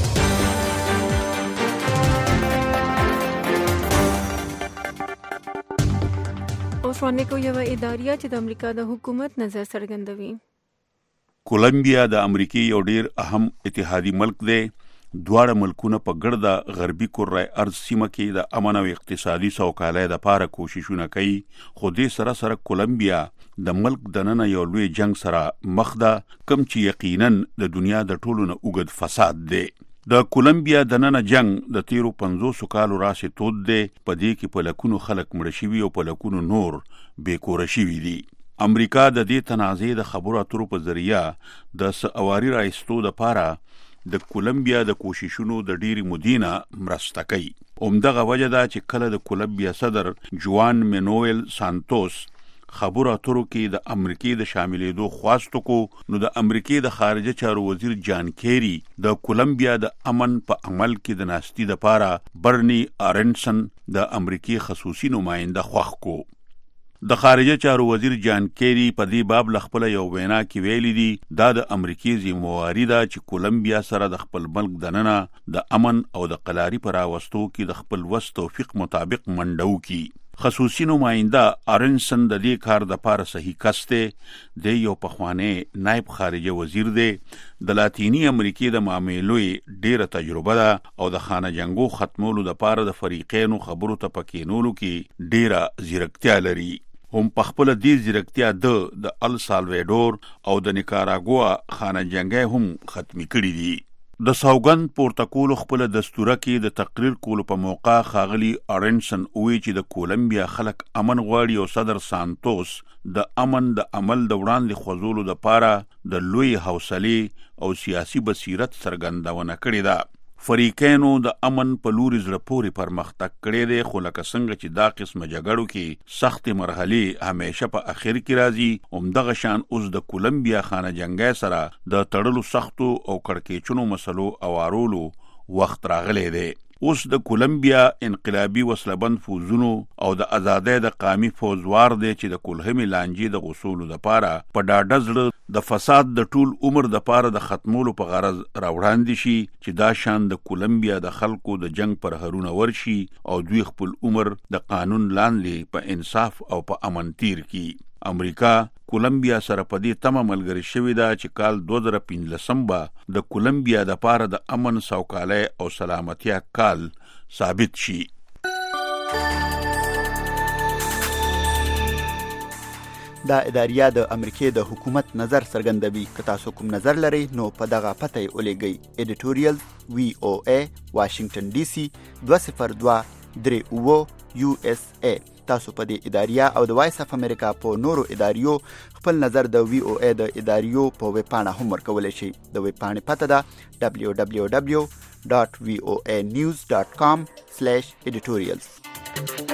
اوسوانه کو یو اداریه چې د امریکا د حکومت نظر څرګندوي. کولمبیا د امریکای یو ډیر اهم اتحادي ملک دی. دواړه ملکونه په ګرده غربي کره ارض سیمه کې د امن او اقتصادي سوکالۍ لپاره کوششونه کوي، خو دې سره سره کولمبیا د ملک دننه یو لوی جنگ سره مخ ده کوم چې یقینا د دنیا د ټولو نه اوږد فساد دی. د کولمبیا دننه جنگ د تیرو پنځوسو کالو راسې تود دی، په دې کې په لکونو خلک مړه شوي او په لکونو نور بېکوره شوي دي. امریکا د دې تنازع د خبرو اترو په ذریعه د سواري رایستو لپاره د کولمبیا د کوششونو د ډیری مودینه مرسته کوي. همدغه وجه ده چې کله د کولمبیا صدر جوان مینوئل سانتوس خبرو اترو کې د امریکای د شاملېدو خواست وکړو نو د امریکای د خارجه چارو وزیر جان کیری د کولمبیا د امن په عمل کې د ناستي لپاره برني آرنسن د امریکای خصوصي نماینده خوښ کو. د خارجه چارو وزیر جان کیری په دې باب خپل یو وینا کې ویلي دي دا د امریکای ذمہواری ده چې کولمبیا سره د خپل ملک دننه د امن او د قلاري پر راوستو کې د خپل وس توفیق مطابق منډو کی. خصوصي نماینده ارنسن د دې کار د پاره صحیح کسته د یو پخوانی نائب خارجه وزیر دی. د لاتینی امریکای د معاملوي ډیره تجربه ده او د خانه جنگو ختمولو د پاره د فریقینو خبرو ته پکینولو کې ډیره زیرکتیا لري. هم په خپل دې زیرکتیا د د ال سالوادور او د نیکاراګوا خانه جنگي هم ختمي کړی دي. د سوګند پورتکول خپل دستوره کې د تقریر کولو په موقع خاغلی ارنسن وی چې د کولمبیا خلک امن غواړي او صدر سانتوس د امن د عمل د وړاندې خوځولو د پاره د لوی حوصله او سیاسي بصیرت څرګندونه کړې ده. فریقینو د امن په لوري زړه پورې پرمختګ کړی دی، خو لکه څنګه چې دا قسمه جګړو کې سختې مرحلې همیشه په اخر کې راځي، همدغه شان اوس د کولمبیا خانه جنګي سره د تړلو سختو او کړکېچونو مسلو اوارولو وخت راغلی دی. اوس د کولمبیا انقلابي وسلبند فوزونو او د آزادۍ د قامي فوزوار دی چې د کلهمي لانجې د غوسولو د پاره په ډاډه زړه د فساد د ټول عمر د پاره د ختمولو په غرض راوړاندې شي چې دا شان د کولمبیا د خلکو د جنگ پر هرونه ورشي او دوی خپل عمر د قانون لاندې په انصاف او په امن تیر کی. امریکا کولمبیا سره په دې تمه ملګری شوې ده چې کال دوه زره پنځلسم به د کولمبیا د پاره د امن سوکالۍ او سلامتیا کال ثابت شي. دا اداریه د امریکای د حکومت نظر څرګندوي. که تاسو کوم نظر لرئ نو په دغه پته یې ولېږئ. ایډیټوریال وی او ای واشنگټن ډي سي دوه صفر دوه درې اووه یو اس ای. تاسو په دې اداریه او د وایس اف امریکا په نورو اداریو خپل نظر د وی او ای د اداریو په ویب پاڼه هم ورکولی شئ. د ویب پاڼې پته ده دبلیو دبلیو دبلیو ډاټ وی او ای نیوز ډاټ کام سلیش ایډیټوریلز.